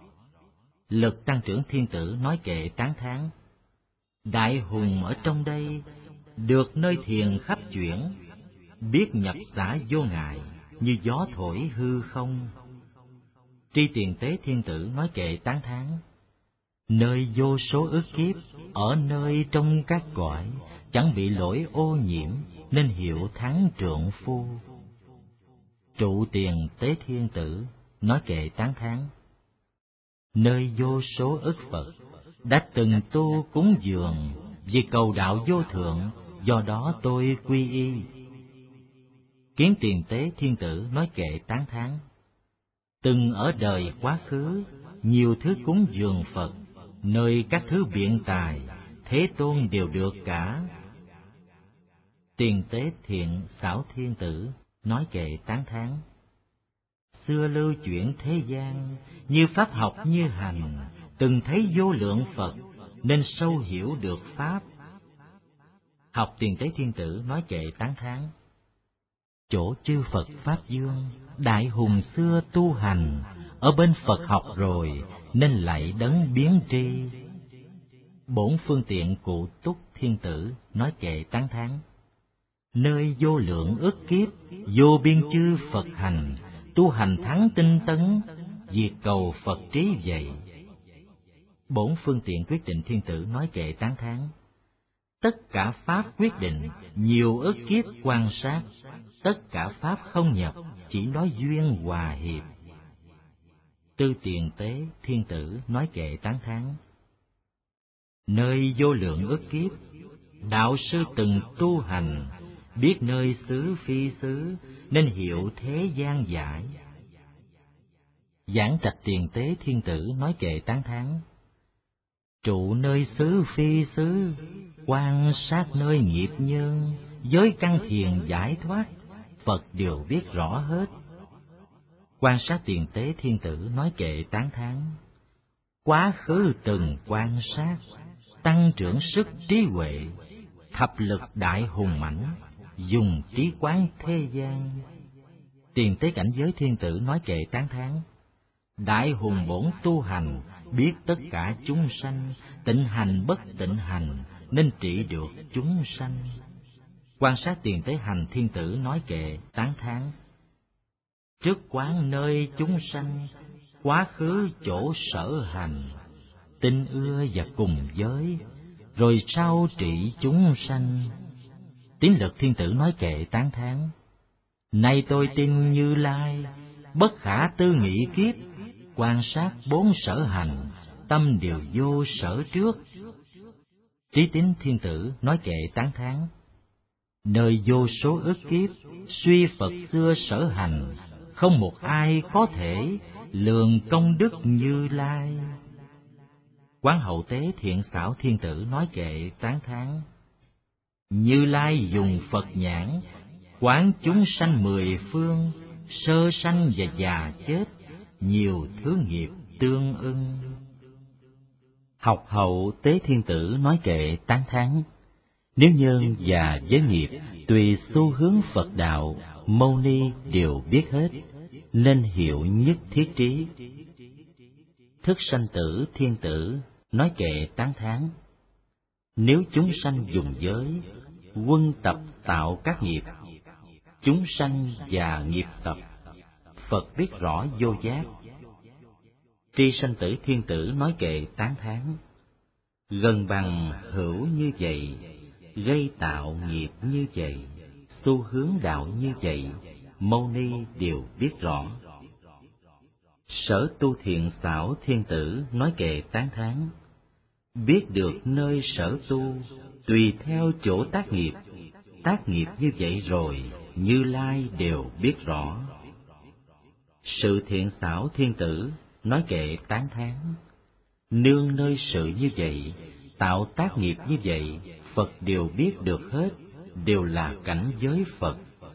A: Lực Tăng Trưởng Thiên Tử nói kệ tán thán: đại hùng ở trong đây, được nơi thiền khắp chuyển, biết nhập xả vô ngại, như gió thổi hư không. Tri Tiền Tế Thiên Tử nói kệ tán thán: nơi vô số ức kiếp, ở nơi trong các cõi, chẳng bị lỗi ô nhiễm, nên hiệu thắng trượng phu. Trụ Tiền Tế Thiên Tử nói kệ tán thán: nơi vô số ức Phật, đã từng tu cúng dường, vì cầu đạo vô thượng, do đó tôi quy y. Kiến Tiền Tế Thiên Tử nói kệ tán thán: từng ở đời quá khứ, nhiều thứ cúng dường Phật, nơi các thứ biện tài, Thế Tôn đều được cả. Tiền Tế Thiện Xảo Thiên Tử nói kệ tán thán: xưa lưu chuyển thế gian, như pháp học như hành, từng thấy vô lượng Phật, nên sâu hiểu được pháp. Học Tiền Tế Thiên Tử nói kệ tán thán: chỗ chư Phật Pháp Dương, đại hùng xưa tu hành, ở bên Phật học rồi, nên lạy đấng biến tri. Bổn Phương Tiện Cụ Túc Thiên Tử nói kệ tán thán: nơi vô lượng ức kiếp, vô biên chư Phật hành, tu hành thắng tinh tấn, diệt cầu Phật trí vậy. Bổn Phương Tiện Quyết Định Thiên Tử nói kệ tán thán: tất cả pháp quyết định, nhiều ức kiếp quan sát, tất cả pháp không nhập, chỉ nói duyên hòa hiệp. Tư Tiền Tế Thiên Tử nói kệ tán thán: nơi vô lượng ức kiếp, đạo sư từng tu hành, biết nơi xứ phi xứ, nên hiệu thế gian giải. Giảng Trạch Tiền Tế Thiên Tử nói kệ tán thán: trụ nơi xứ phi xứ, quan sát nơi nghiệp nhân, giới căn thiền giải thoát, Phật đều biết rõ hết. Quan Sát Tiền Tế Thiên Tử nói kệ tán thán: quá khứ từng quan sát, tăng trưởng sức trí huệ, thập lực đại hùng mãnh, dùng trí quán thế gian. Tiền Tế Cảnh Giới Thiên Tử nói kệ tán thán: đại hùng bổn tu hành, biết tất cả chúng sanh, tịnh hành bất tịnh hành, nên trị được chúng sanh. Quan Sát Tiền Tế Hành Thiên Tử nói kệ tán thán: trước quán nơi chúng sanh, quá khứ chỗ sở hành, tin ưa và cùng giới, rồi sau trị chúng sanh. Tín Lực Thiên Tử nói kệ tán thán: nay tôi tin Như Lai, bất khả tư nghị kiếp, quan sát bốn sở hành, tâm đều vô sở trước. Trí Tín Thiên Tử nói kệ tán thán: nơi vô số ức kiếp, suy Phật xưa sở hành, không một ai có thể lường công đức Như Lai. Quán Hậu Tế Thiện Xảo Thiên Tử nói kệ tán thán: Như Lai dùng Phật nhãn, quán chúng sanh mười phương, sơ sanh và già chết, nhiều thứ nghiệp tương ưng. Học Hậu Tế Thiên Tử nói kệ tán thán: nếu nhân và giới nghiệp tùy xu hướng Phật đạo, Mâu Ni đều biết hết, nên hiệu nhất thiết trí. Thức Sanh Tử Thiên Tử nói kệ tán thán: nếu chúng sanh dùng giới, quân tập tạo các nghiệp, chúng sanh và nghiệp tập, Phật biết rõ vô giác. Tri Sanh Tử Thiên Tử nói kệ tán thán: gần bằng hữu như vậy, gây tạo nghiệp như vậy, xu hướng đạo như vậy, Mâu Ni đều biết rõ. Sở Tu Thiện Xảo Thiên Tử nói kệ tán thán: biết được nơi sở tu, tùy theo chỗ tác nghiệp như vậy rồi, Như Lai đều biết rõ. Sự Thiện Xảo Thiên Tử nói kệ tán thán: nương nơi sự như vậy, tạo tác nghiệp như vậy, Phật đều biết được hết, đều là cảnh giới Phật.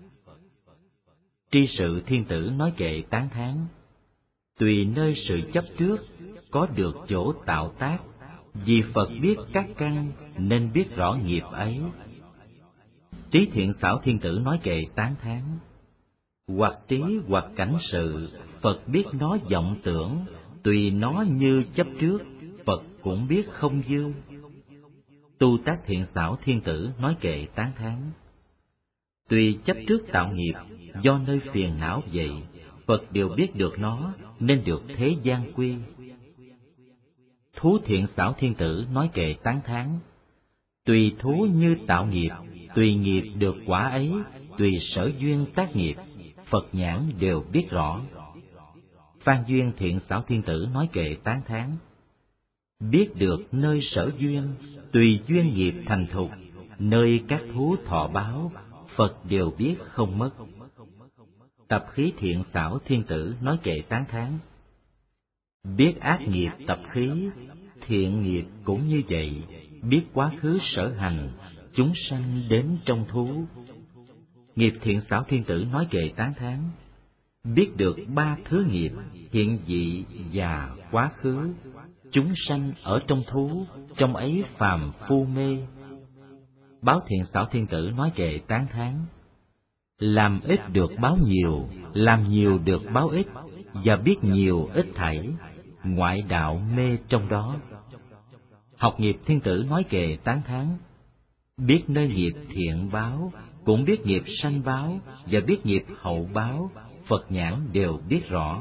A: Tri Sự Thiên Tử nói kệ tán thán: tùy nơi sự chấp trước, có được chỗ tạo tác, vì Phật biết các căn, nên biết rõ nghiệp ấy. Trí Thiện Xảo Thiên Tử nói kệ tán thán: hoặc trí hoặc cảnh sự, Phật biết nó vọng tưởng, tùy nó như chấp trước, Phật cũng biết không dư. Tu Tác Thiện Xảo Thiên Tử nói kệ tán thán: tùy chấp trước tạo nghiệp, do nơi phiền não vậy, Phật đều biết được nó, nên được thế gian quy. Thú Thiện Xảo Thiên Tử nói kệ tán thán: tùy thú như tạo nghiệp, tùy nghiệp được quả ấy, tùy sở duyên tác nghiệp, Phật nhãn đều biết rõ. Phan Duyên Thiện Xảo Thiên Tử nói kệ tán thán: biết được nơi sở duyên, tùy duyên nghiệp thành thục, nơi các thú thọ báo, Phật đều biết không mất. Tập Khí Thiện Xảo Thiên Tử nói kệ tán thán: biết ác nghiệp tập khí, thiện nghiệp cũng như vậy, biết quá khứ sở hành, chúng sanh đến trong thú. Nghiệp Thiện Xảo Thiên Tử nói kệ tán thán: biết được ba thứ nghiệp, hiện vị và quá khứ, chúng sanh ở trong thú, trong ấy phàm phu mê. Báo Thiện Xảo Thiên Tử nói kệ tán thán: làm ít được báo nhiều, làm nhiều được báo ít, và biết nhiều ít thảy, ngoại đạo mê trong đó. Học nghiệp thiên tử nói kệ tán thán: biết nơi nghiệp thiện báo, cũng biết nghiệp sanh báo, và biết nghiệp hậu báo, Phật nhãn đều biết rõ.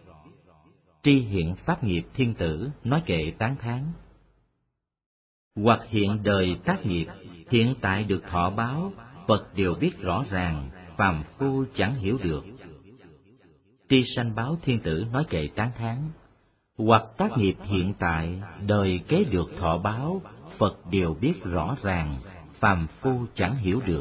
A: Tri hiện pháp nghiệp thiên tử nói kệ tán thán: hoặc hiện đời tác nghiệp, hiện tại được thọ báo, Phật đều biết rõ ràng, phàm phu chẳng hiểu được. Tri sanh báo thiên tử nói kệ tán thán: hoặc tác nghiệp hiện tại, đời kế được thọ báo, Phật đều biết rõ ràng, phàm phu chẳng hiểu được.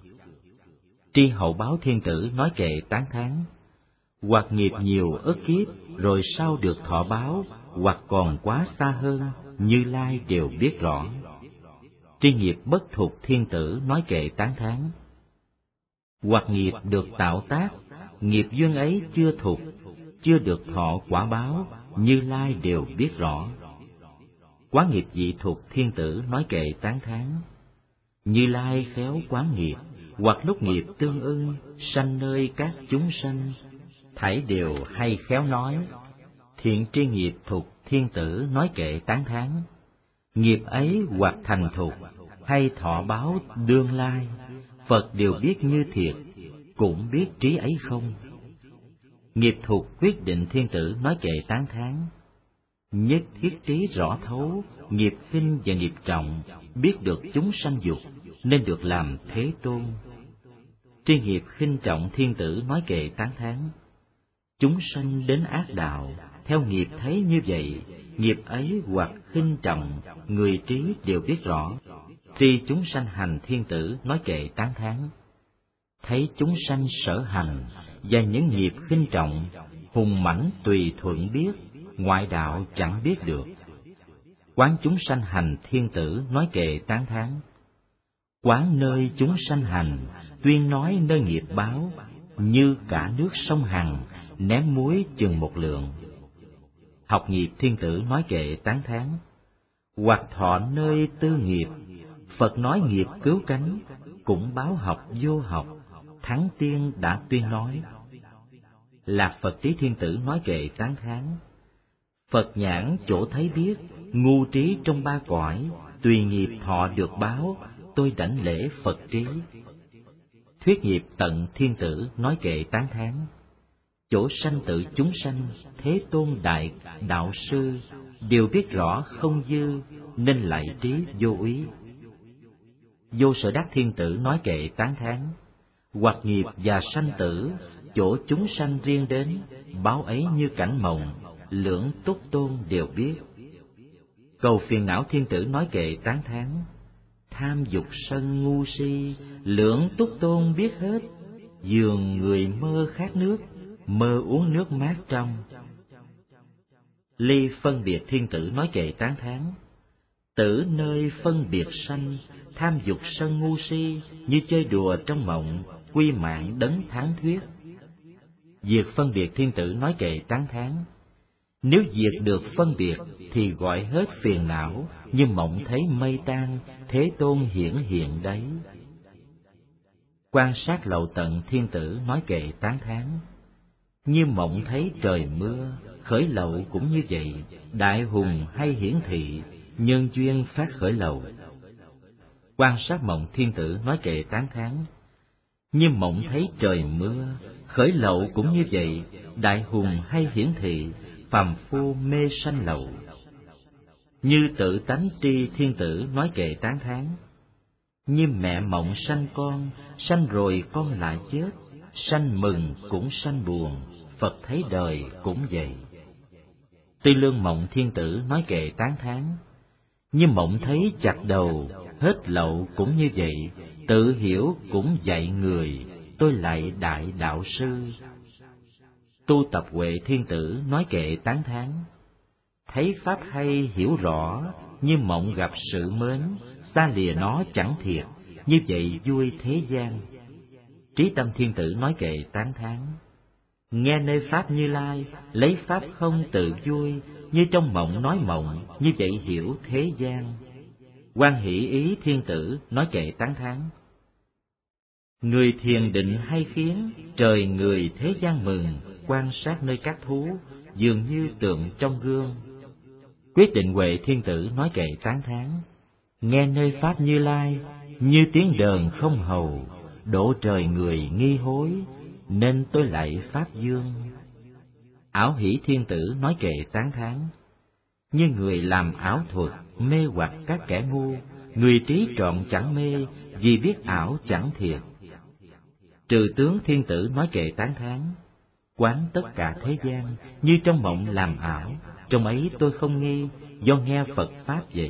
A: Tri hậu báo thiên tử nói kệ tán thán: hoặc nghiệp nhiều ức kiếp, rồi sau được thọ báo, hoặc còn quá xa hơn, Như Lai đều biết rõ. Tri nghiệp bất thục thiên tử nói kệ tán thán: hoặc nghiệp được tạo tác, nghiệp duyên ấy chưa thục, chưa được thọ quả báo, Như Lai đều biết rõ. Quán nghiệp dị thục thiên tử nói kệ tán thán: Như Lai khéo quán nghiệp, hoặc lúc nghiệp tương ưng, sanh nơi các chúng sanh, thảy đều hay khéo nói. Thiện tri nghiệp thục thiên tử nói kệ tán thán: nghiệp ấy hoặc thành thục, hay thọ báo đương lai, Phật đều biết như thiệt, cũng biết trí ấy không. Nghiệp thục quyết định thiên tử nói kệ tán thán: nhất thiết trí rõ thấu, nghiệp khinh và nghiệp trọng, biết được chúng sanh dục, nên được làm Thế Tôn. Tri nghiệp khinh trọng thiên tử nói kệ tán thán: chúng sanh đến ác đạo, theo nghiệp thấy như vậy, nghiệp ấy hoặc khinh trọng, người trí đều biết rõ. Tri chúng sanh hành thiên tử nói kệ tán thán: thấy chúng sanh sở hành và những nghiệp khinh trọng, hùng mãnh tùy thuận biết, ngoại đạo chẳng biết được. Quán chúng sanh hành thiên tử nói kệ tán thán: quán nơi chúng sanh hành, tuyên nói nơi nghiệp báo, như cả nước sông Hằng, ném muối chừng một lượng. Học nghiệp thiên tử nói kệ tán thán: hoặc thọ nơi tư nghiệp, Phật nói nghiệp cứu cánh, cũng báo học vô học, thắng tiên đã tuyên nói. Lạc Phật trí thiên tử nói kệ tán thán: Phật nhãn chỗ thấy biết, ngu trí trong ba cõi, tùy nghiệp thọ được báo, tôi đảnh lễ Phật trí. Thuyết nghiệp tận thiên tử nói kệ tán thán: chỗ sanh tử chúng sanh, Thế Tôn đại đạo sư, đều biết rõ không dư, nên lại trí vô úy. Vô Sở Đắc thiên tử nói kệ tán thán: hoặc nghiệp và sanh tử, chỗ chúng sanh riêng đến, báo ấy như cảnh mộng, lưỡng túc tôn đều biết. Cầu phiền não thiên tử nói kệ tán thán: tham dục sân ngu si, lưỡng túc tôn biết hết, dường người mơ khát nước, mơ uống nước mát trong. Ly phân biệt thiên tử nói kệ tán thán: tử nơi phân biệt sanh, tham dục sân ngu si, như chơi đùa trong mộng, quy mạng đấng thắng thuyết. Diệt phân biệt thiên tử nói kệ tán thán: nếu diệt được phân biệt, thì gọi hết phiền não, như mộng thấy mây tan, Thế Tôn hiển hiện đấy. Quan sát lậu tận thiên tử nói kệ tán thán: như mộng thấy trời mưa, khởi lậu cũng như vậy, đại hùng hay hiển thị, nhân duyên phát khởi lậu. Quan sát mộng thiên tử nói kệ tán thán: như mộng thấy trời mưa, khởi lậu cũng như vậy, đại hùng hay hiển thị, phàm phu mê sanh lậu. Như tự tánh tri thiên tử nói kệ tán thán: như mẹ mộng sanh con, sanh rồi con lại chết, sanh mừng cũng sanh buồn, Phật thấy đời cũng vậy. Tư Lương mộng thiên tử nói kệ tán thán: như mộng thấy chặt đầu, hết lậu cũng như vậy, tự hiểu cũng dạy người, tôi lại đại đạo sư. Tu Tập Huệ thiên tử nói kệ tán thán: thấy pháp hay hiểu rõ, như mộng gặp sự mến, xa lìa nó chẳng thiệt, như vậy vui thế gian. Trí Tâm thiên tử nói kệ tán thán: nghe nơi pháp Như Lai, lấy pháp không tự vui, như trong mộng nói mộng, như vậy hiểu thế gian. Quan Hỷ ý thiên tử nói kệ tán thán: người thiền định hay khiến, trời người thế gian mừng, quan sát nơi các thú, dường như tượng trong gương. Quyết Định Huệ Thiên Tử nói kệ tán thán: nghe nơi pháp Như Lai, như tiếng đờn không hầu, độ trời người nghi hối, nên tôi lạy pháp dương. Ảo Hỷ Thiên Tử nói kệ tán thán: như người làm ảo thuật, mê hoặc các kẻ ngu, người trí trọn chẳng mê, vì biết ảo chẳng thiệt. Trừ Tướng Thiên Tử nói kệ tán thán: quán tất cả thế gian, như trong mộng làm ảo, trong ấy tôi không nghi, do nghe Phật Pháp vậy.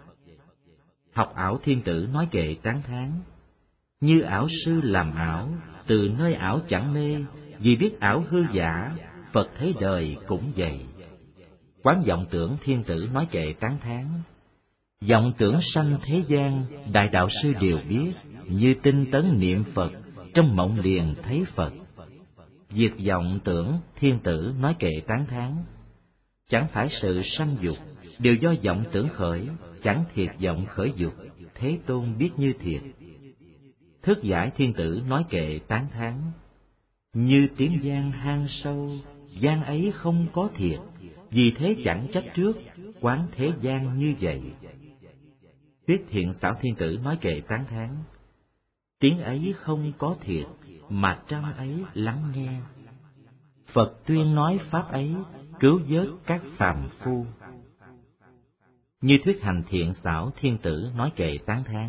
A: Học Ảo Thiên Tử nói kệ tán thán: như ảo sư làm ảo, từ nơi ảo chẳng mê, vì biết ảo hư giả, Phật thế đời cũng vậy. Quán Vọng Tưởng Thiên Tử nói kệ tán thán: vọng tưởng sanh thế gian, đại đạo sư đều biết, như tinh tấn niệm Phật, trong mộng liền thấy Phật. Việc Vọng Tưởng Thiên Tử nói kệ tán thán: chẳng phải sự sanh dục đều do vọng tưởng khởi, chẳng thiệt vọng khởi dục, Thế Tôn biết như thiệt. Thức Giải Thiên Tử nói kệ tán thán: như tiếng giang hang sâu, giang ấy không có thiệt, vì thế chẳng chấp trước, quán thế gian như vậy. Thuyết Thiện Xảo Thiên Tử nói kệ tán thán: tiếng ấy không có thiệt, mà trăm ấy lắng nghe. Phật tuyên nói pháp ấy, cứu vớt các phàm phu. Như Thuyết Hành Thiện Xảo Thiên Tử nói kệ tán thán: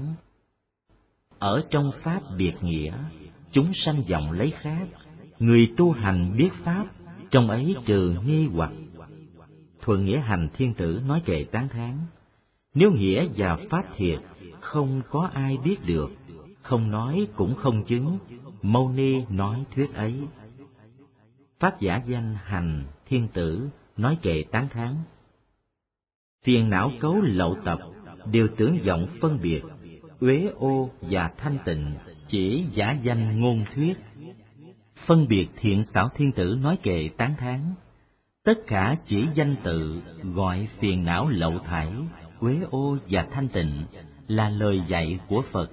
A: ở trong pháp biệt nghĩa, chúng sanh vọng lấy khác, người tu hành biết pháp, trong ấy trừ nghi hoặc. Thuận Nghĩa Hành Thiên Tử nói kệ tán thán: nếu nghĩa và pháp thiệt, không có ai biết được, không nói cũng không chứng, Mâu Ni nói thuyết ấy. Pháp Giả Danh Hành Thiên Tử nói kệ tán thán: phiền não cấu lậu tập, đều tưởng vọng phân biệt, uế ô và thanh tịnh, chỉ giả danh ngôn thuyết. Phân Biệt Thiện Xảo Thiên Tử nói kệ tán thán: tất cả chỉ danh tự, gọi phiền não lậu thải, uế ô và thanh tịnh, là lời dạy của Phật.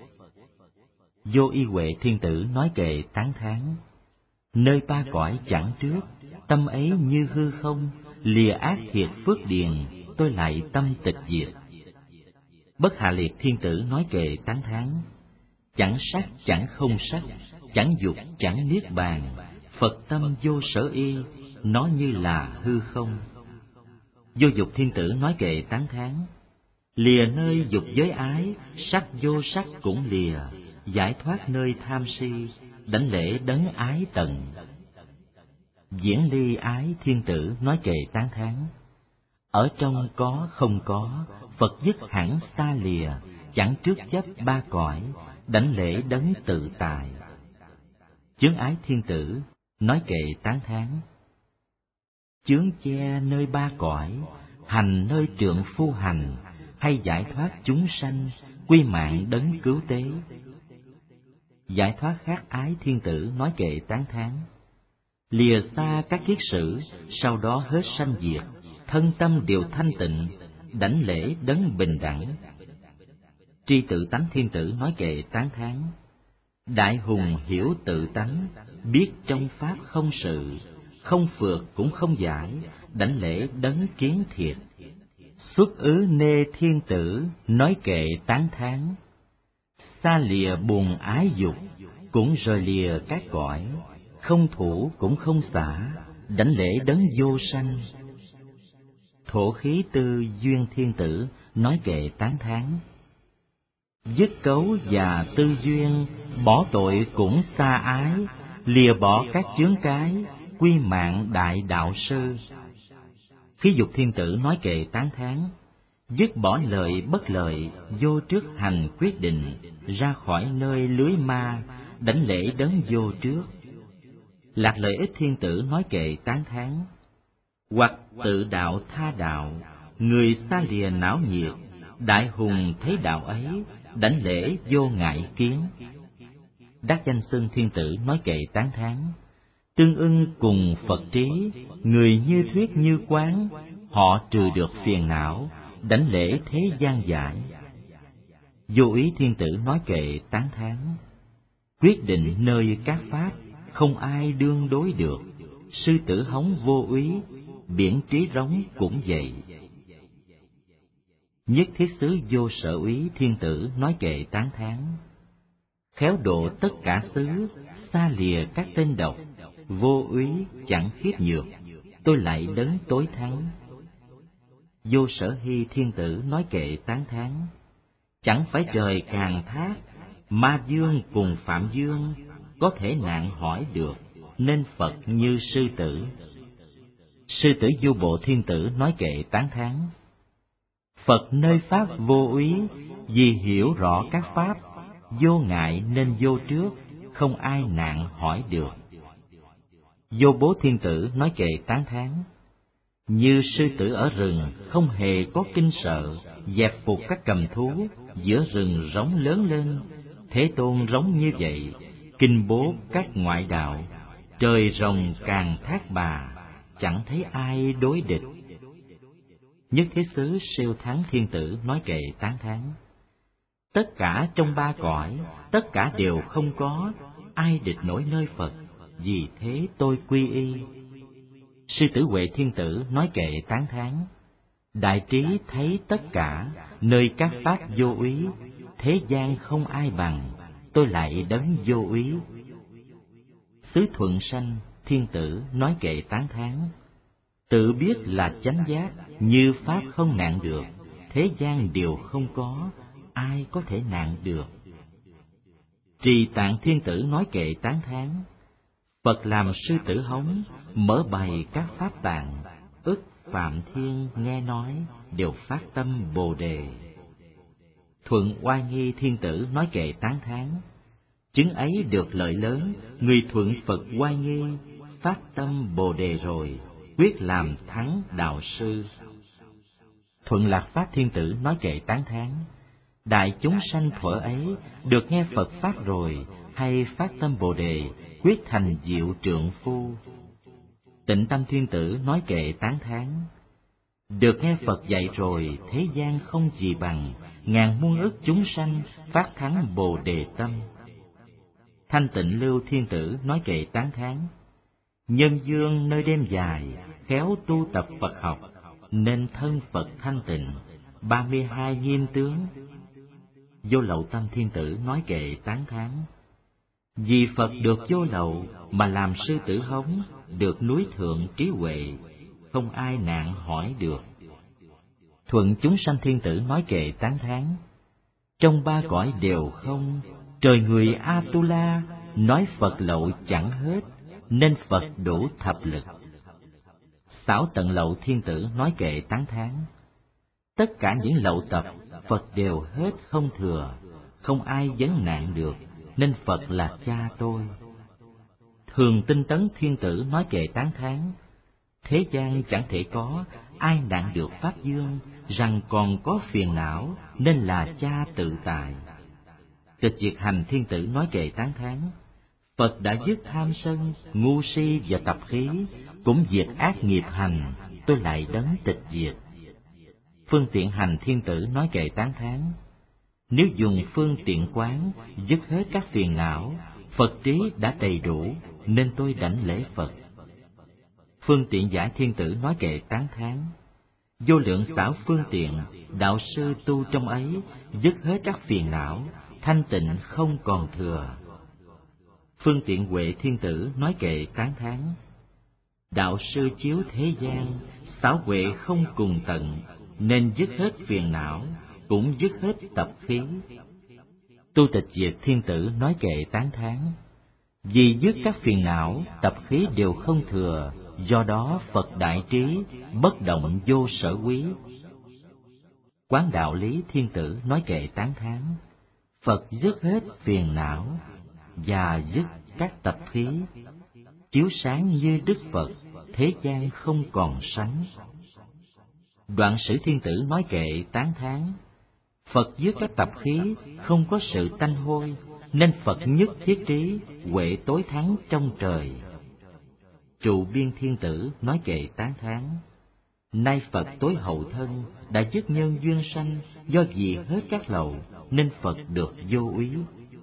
A: Vô Y Huệ Thiên Tử nói kệ tán thán: nơi ba cõi chẳng trước, tâm ấy như hư không, lìa ác thiệt phước điền, tôi lại tâm tịch diệt. Bất Hạ Liệt Thiên Tử nói kệ tán thán: chẳng sắc chẳng không sắc, chẳng dục chẳng niết bàn, Phật tâm vô sở y, nó như là hư không. Vô Dục Thiên Tử nói kệ tán thán: lìa nơi dục giới ái, sắc vô sắc cũng lìa, giải thoát nơi tham si, đảnh lễ đấng ái tận. Diễn Ly Ái Thiên Tử nói kệ tán thán: ở trong có không có, Phật dứt hẳn xa lìa, chẳng trước chấp ba cõi, đảnh lễ đấng tự tại. Chướng Ái Thiên Tử nói kệ tán thán: chướng che nơi ba cõi, hành nơi trượng phu hành, hay giải thoát chúng sanh, quy mạng đấng cứu tế. Giải thoát Khác Ái Thiên Tử nói kệ tán thán: lìa xa các kiết sử, sau đó hết sanh diệt, thân tâm đều thanh tịnh, đảnh lễ đấng bình đẳng. Tri Tự Tánh Thiên Tử nói kệ tán thán: đại hùng hiểu tự tánh, biết trong pháp không sự, không phượt cũng không giải, đảnh lễ đấng kiến thiệt. Xuất Ứ Nê Thiên Tử nói kệ tán thán: xa lìa buồn ái dục, cũng rời lìa các cõi, không thủ cũng không xả, đảnh lễ đấng vô sanh. Thổ Khí Tư Duyên Thiên Tử nói kệ tán thán: dứt cấu và tư duyên, bỏ tội cũng xa ái, lìa bỏ các chướng cái, quy mạng đại đạo sư. Khí Dục Thiên Tử nói kệ tán thán: dứt bỏ lời bất lợi, vô trước hành quyết định, ra khỏi nơi lưới ma, đảnh lễ đấng vô trước. Lạc Lợi Ích Thiên Tử nói kệ tán thán: hoặc tự đạo tha đạo, người xa lìa não nhiệt, đại hùng thấy đạo ấy, đảnh lễ vô ngại kiến. Đắc Danh Xưng Thiên Tử nói kệ tán thán: tương ưng cùng Phật trí, người như thuyết như quán, họ trừ được phiền não, đảnh lễ thế gian giải. Vô Ý Thiên Tử nói kệ tán thán: quyết định nơi các pháp, không ai đương đối được, sư tử hống vô úy, biển trí rống cũng vậy. Nhất thiết xứ Vô Sở Úy Thiên Tử nói kệ tán thán: khéo độ tất cả xứ, xa lìa các tên độc, vô úy chẳng khiếp nhược, tôi lại đấng tối thắng. Vô Sở Hy Thiên Tử nói kệ tán thán: chẳng phải trời càng thác, Ma Dương cùng Phạm Dương có thể nạn hỏi được, nên Phật như sư tử. Sư tử Vô Bộ Thiên Tử nói kệ tán thán: Phật nơi pháp vô úy, vì hiểu rõ các pháp, vô ngại nên vô trước, không ai nạn hỏi được. Vô Bố Thiên Tử nói kệ tán thán: như sư tử ở rừng không hề có kinh sợ, dẹp phục các cầm thú, giữa rừng rống lớn lên, Thế Tôn rống như vậy, kinh bố các ngoại đạo, trời rồng càng thác bà, chẳng thấy ai đối địch. Nhất thiết xứ Siêu Thắng Thiên Tử nói kệ tán thán: tất cả trong ba cõi, tất cả đều không có, ai địch nổi nơi Phật, vì thế tôi quy y. Sư tử Huệ Thiên Tử nói kệ tán thán: đại trí thấy tất cả, nơi các pháp vô úy, thế gian không ai bằng, tôi lại đấng vô úy. Xứ Thuận Sanh Thiên Tử nói kệ tán thán: tự biết là chánh giác, như pháp không nạn được, thế gian đều không có, ai có thể nạn được. Trì Tạng Thiên Tử nói kệ tán thán: Phật làm sư tử hống, mở bày các pháp tạng, ức Phạm Thiên nghe nói, đều phát tâm Bồ Đề. Thuận Oai Nghi Thiên Tử nói kệ tán thán: chứng ấy được lợi lớn, người thuận Phật Oai Nghi, phát tâm Bồ Đề rồi, quyết làm thắng đạo sư. Thuận Lạc Pháp Thiên Tử nói kệ tán thán: đại chúng sanh thuở ấy được nghe Phật pháp rồi, hay phát tâm Bồ Đề, quyết thành diệu trượng phu. Tịnh Tâm Thiên Tử nói kệ tán thán: được nghe Phật dạy rồi, thế gian không gì bằng, ngàn muôn ức chúng sanh phát thắng Bồ Đề tâm. Thanh Tịnh Lưu Thiên Tử nói kệ tán thán: nhân dương nơi đêm dài, khéo tu tập Phật học, nên thân Phật thanh tịnh, 32 nghiêm tướng. Vô Lậu Tâm Thiên Tử nói kệ tán thán: vì Phật được vô lậu mà làm sư tử hống, được núi thượng trí huệ, không ai nạn hỏi được. Thuận Chúng Sanh Thiên Tử nói kệ tán thán: trong ba cõi đều không, trời người Atula nói Phật lậu chẳng hết, nên Phật đủ thập lực. Xảo Tận Lậu Thiên Tử nói kệ tán thán: tất cả những lậu tập Phật đều hết không thừa, không ai vấn nạn được, nên Phật là cha tôi. Thường Tinh Tấn Thiên Tử nói kệ tán thán: thế gian chẳng thể có ai nạn được pháp dương, rằng còn có phiền não, nên là cha tự tại. Tịch Diệt Hành Thiên Tử nói kệ tán thán: Phật đã dứt tham sân, ngu si và tập khí, cũng diệt ác nghiệp hành, tôi lại đấng tịch diệt. Phương Tiện Hành Thiên Tử nói kệ tán thán: nếu dùng phương tiện quán, dứt hết các phiền não, Phật trí đã đầy đủ, nên tôi đảnh lễ Phật. Phương Tiện Giải Thiên Tử nói kệ tán thán: vô lượng xảo phương tiện, đạo sư tu trong ấy, dứt hết các phiền não, thanh tịnh không còn thừa. Phương Tiện Huệ Thiên Tử nói kệ tán thán: đạo sư chiếu thế gian, xảo huệ không cùng tận, nên dứt hết phiền não, cũng dứt hết tập khí. Tu Tịch Diệt Thiên Tử nói kệ tán thán: vì dứt các phiền não, tập khí đều không thừa, do đó Phật đại trí, bất động vô sở quý. Quán Đạo Lý Thiên Tử nói kệ tán thán: Phật dứt hết phiền não và dứt các tập khí, chiếu sáng như Đức Phật, thế gian không còn sánh. Đoạn Sử Thiên Tử nói kệ tán thán: Phật dứt các tập khí, không có sự tanh hôi, nên Phật nhất thiết trí, huệ tối thắng trong trời. Trụ Biên Thiên Tử nói kệ tán thán: nay Phật tối hậu thân, đã dứt nhân duyên sanh, do vì hết các lậu, nên Phật được vô úy.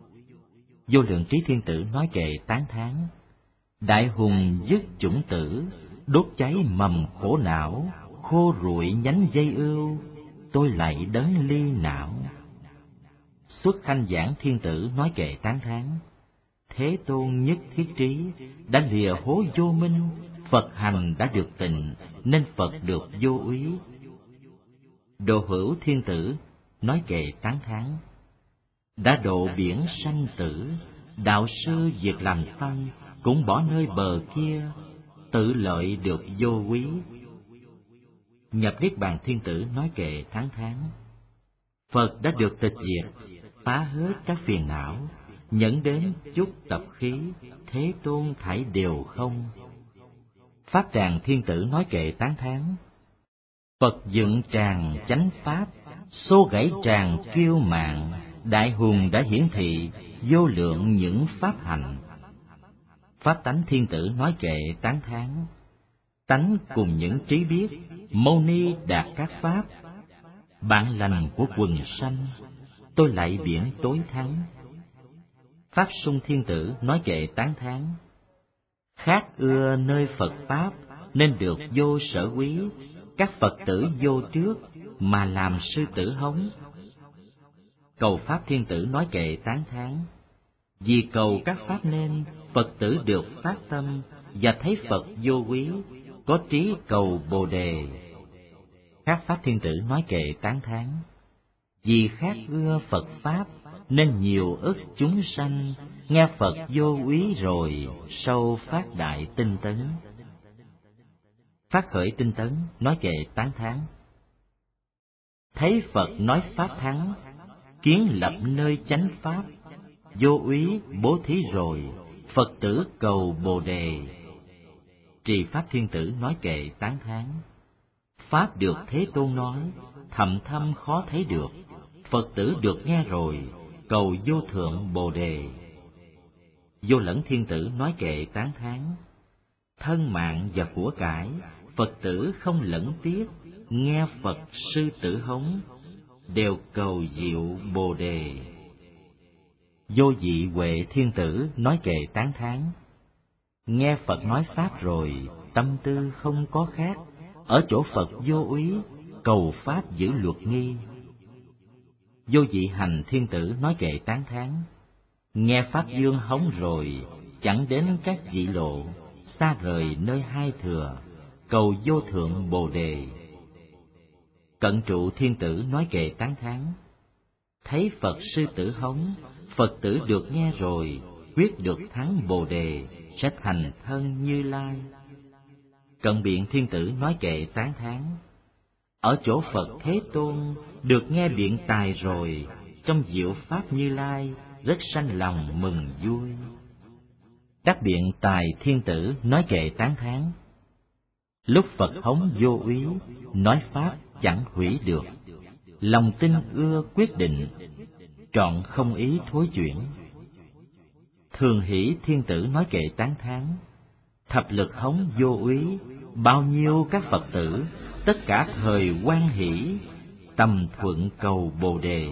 A: Vô Lượng Trí Thiên Tử nói kệ tán thán: đại hùng dứt chủng tử, đốt cháy mầm khổ não, khô rụi nhánh dây ưu, tôi lạy đấng ly não. Xuất Thanh Giảng Thiên Tử nói kệ tán thán: Thế Tôn nhất thiết trí, đã lìa hố vô minh, Phật hành đã được tịnh, nên Phật được vô úy. Độ Hữu Thiên Tử nói kệ tán thán: Đã độ biển sanh tử, đạo sư việc làm xong, cũng bỏ nơi bờ kia, tự lợi được vô quý. Nhập Niết Bàn Thiên Tử nói kệ tán thán: Phật đã được tịch diệt, phá hết các phiền não, nhẫn đến chút tập khí, Thế Tôn thảy đều không. Pháp Tràng Thiên Tử nói kệ tán thán: Phật dựng tràng chánh pháp, xô gãy tràng kiêu mạn, Đại hùng đã hiển thị, vô lượng những pháp hành. Pháp Tánh Thiên Tử nói kệ tán thán: Tánh cùng những trí biết, Mâu Ni đạt các pháp, bạn lành của quần sanh, tôi lạy biển tối thắng. Pháp Sung Thiên Tử nói kệ tán thán: Khác ưa nơi Phật Pháp, nên được vô sở quý, các Phật tử vô trước, mà làm sư tử hống. Cầu Pháp Thiên Tử nói kệ tán thán: Vì cầu các Pháp nên, Phật tử được phát tâm, và thấy Phật vô quý, có trí cầu Bồ Đề. Khác Pháp Thiên Tử nói kệ tán thán: Vì khác ưa Phật Pháp, nên nhiều ức chúng sanh, nghe Phật vô úy rồi, sâu phát đại tinh tấn. Phát Khởi Tinh Tấn nói kệ tán thán: Thấy Phật nói Pháp thắng, kiến lập nơi chánh Pháp, vô úy bố thí rồi, Phật tử cầu Bồ Đề. Trì Pháp Thiên Tử nói kệ tán thán: Pháp được Thế Tôn nói, thậm thâm khó thấy được, Phật tử được nghe rồi, cầu vô thượng Bồ Đề. Vô Lẫn Thiên Tử nói kệ tán thán: Thân mạng và của cải, Phật tử không lẫn tiếc, nghe Phật sư tử hống, đều cầu diệu Bồ Đề. Vô Dị Huệ Thiên Tử nói kệ tán thán: Nghe Phật nói Pháp rồi, tâm tư không có khác, ở chỗ Phật vô úy, cầu Pháp giữ luật nghi. Vô Dị Hành Thiên Tử nói kệ tán thán: Nghe Pháp Dương hống rồi, chẳng đến các dị lộ, xa rời nơi hai thừa, cầu vô thượng Bồ Đề. Cận Trụ Thiên Tử nói kệ tán thán: Thấy Phật sư tử hống, Phật tử được nghe rồi, quyết được thắng Bồ Đề, sẽ thành thân Như Lai. Cận Biện Thiên Tử nói kệ tán thán: Ở chỗ Phật Thế Tôn, được nghe biện tài rồi, trong diệu Pháp Như Lai, rất sanh lòng mừng vui. Các Biện Tài Thiên Tử nói kệ tán thán: Lúc Phật hống vô úy, nói Pháp chẳng hủy được, lòng tin ưa quyết định, trọn không ý thối chuyển. Thường Hỷ Thiên Tử nói kệ tán thán: Thập lực hống vô úy, bao nhiêu các Phật tử, tất cả thời hoan hỷ, tầm thuận cầu Bồ Đề.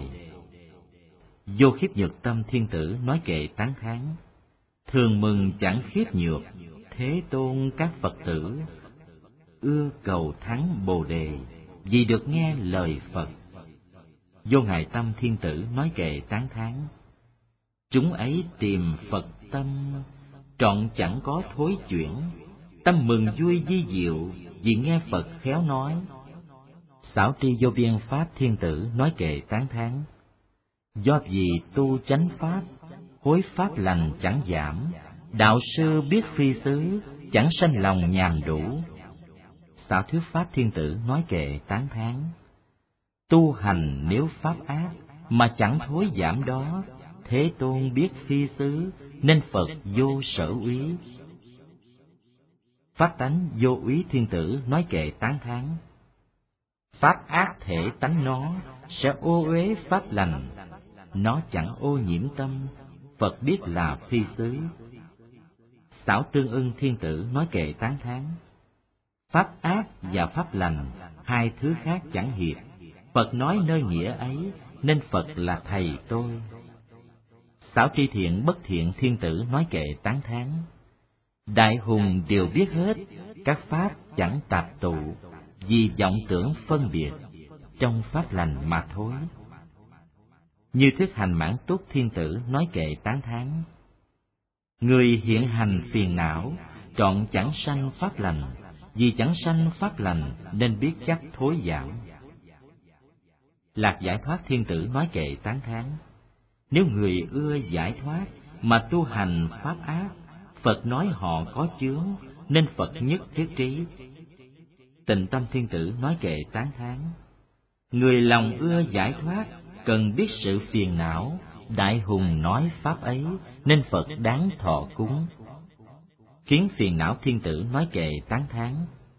A: Vô Khiếp Nhược Tâm Thiên Tử nói kệ tán thán: Thường mừng chẳng khiếp nhược, Thế Tôn các Phật tử, ưa cầu thắng Bồ Đề, vì được nghe lời Phật. Vô Ngại Tâm Thiên Tử nói kệ tán thán: Chúng ấy tìm Phật tâm, trọn chẳng có thối chuyển, tâm mừng vui di diệu, vì nghe Phật khéo nói. Xảo Tri Vô Biên Pháp Thiên Tử nói kệ tán thán: Do vì tu chánh Pháp, hối Pháp lành chẳng giảm, đạo sư biết phi xứ, chẳng sanh lòng nhàm đủ. Xảo Thuyết Pháp Thiên Tử nói kệ tán thán: Tu hành nếu Pháp ác, mà chẳng thối giảm đó, Thế Tôn biết phi xứ, nên Phật vô sở úy. Pháp Tánh Vô Úy Thiên Tử nói kệ tán thán: Pháp ác thể tánh nó, sẽ ô uế pháp lành, nó chẳng ô nhiễm tâm, Phật biết là phi xứ. Xảo Tương Ưng Thiên Tử nói kệ tán thán: Pháp ác và pháp lành, hai thứ khác chẳng hiệp, Phật nói nơi nghĩa ấy, nên Phật là thầy tôi. Xảo Tri Thiện Bất Thiện Thiên Tử nói kệ tán thán: Đại hùng đều biết hết, các pháp chẳng tạp tụ, vì vọng tưởng phân biệt, trong pháp lành mà thôi. Như Thuyết Hành Mãn Túc Thiên Tử nói kệ tán thán: người hiện hành phiền não, trọn chẳng sanh pháp lành, vì chẳng sanh pháp lành nên biết chắc thối giảm. Lạc Giải Thoát Thiên Tử nói kệ tán thán: nếu người ưa giải thoát mà tu hành pháp ác, Phật nói họ có chướng nên Phật nhất thiết trí. Tịnh Tâm Thiên Tử nói kệ tán thán: người lòng ưa giải thoát cần biết sự phiền não, Đại Hùng nói pháp ấy nên Phật đáng thọ cúng. Kiến Phiền Não Thiên Tử nói kệ tán thán: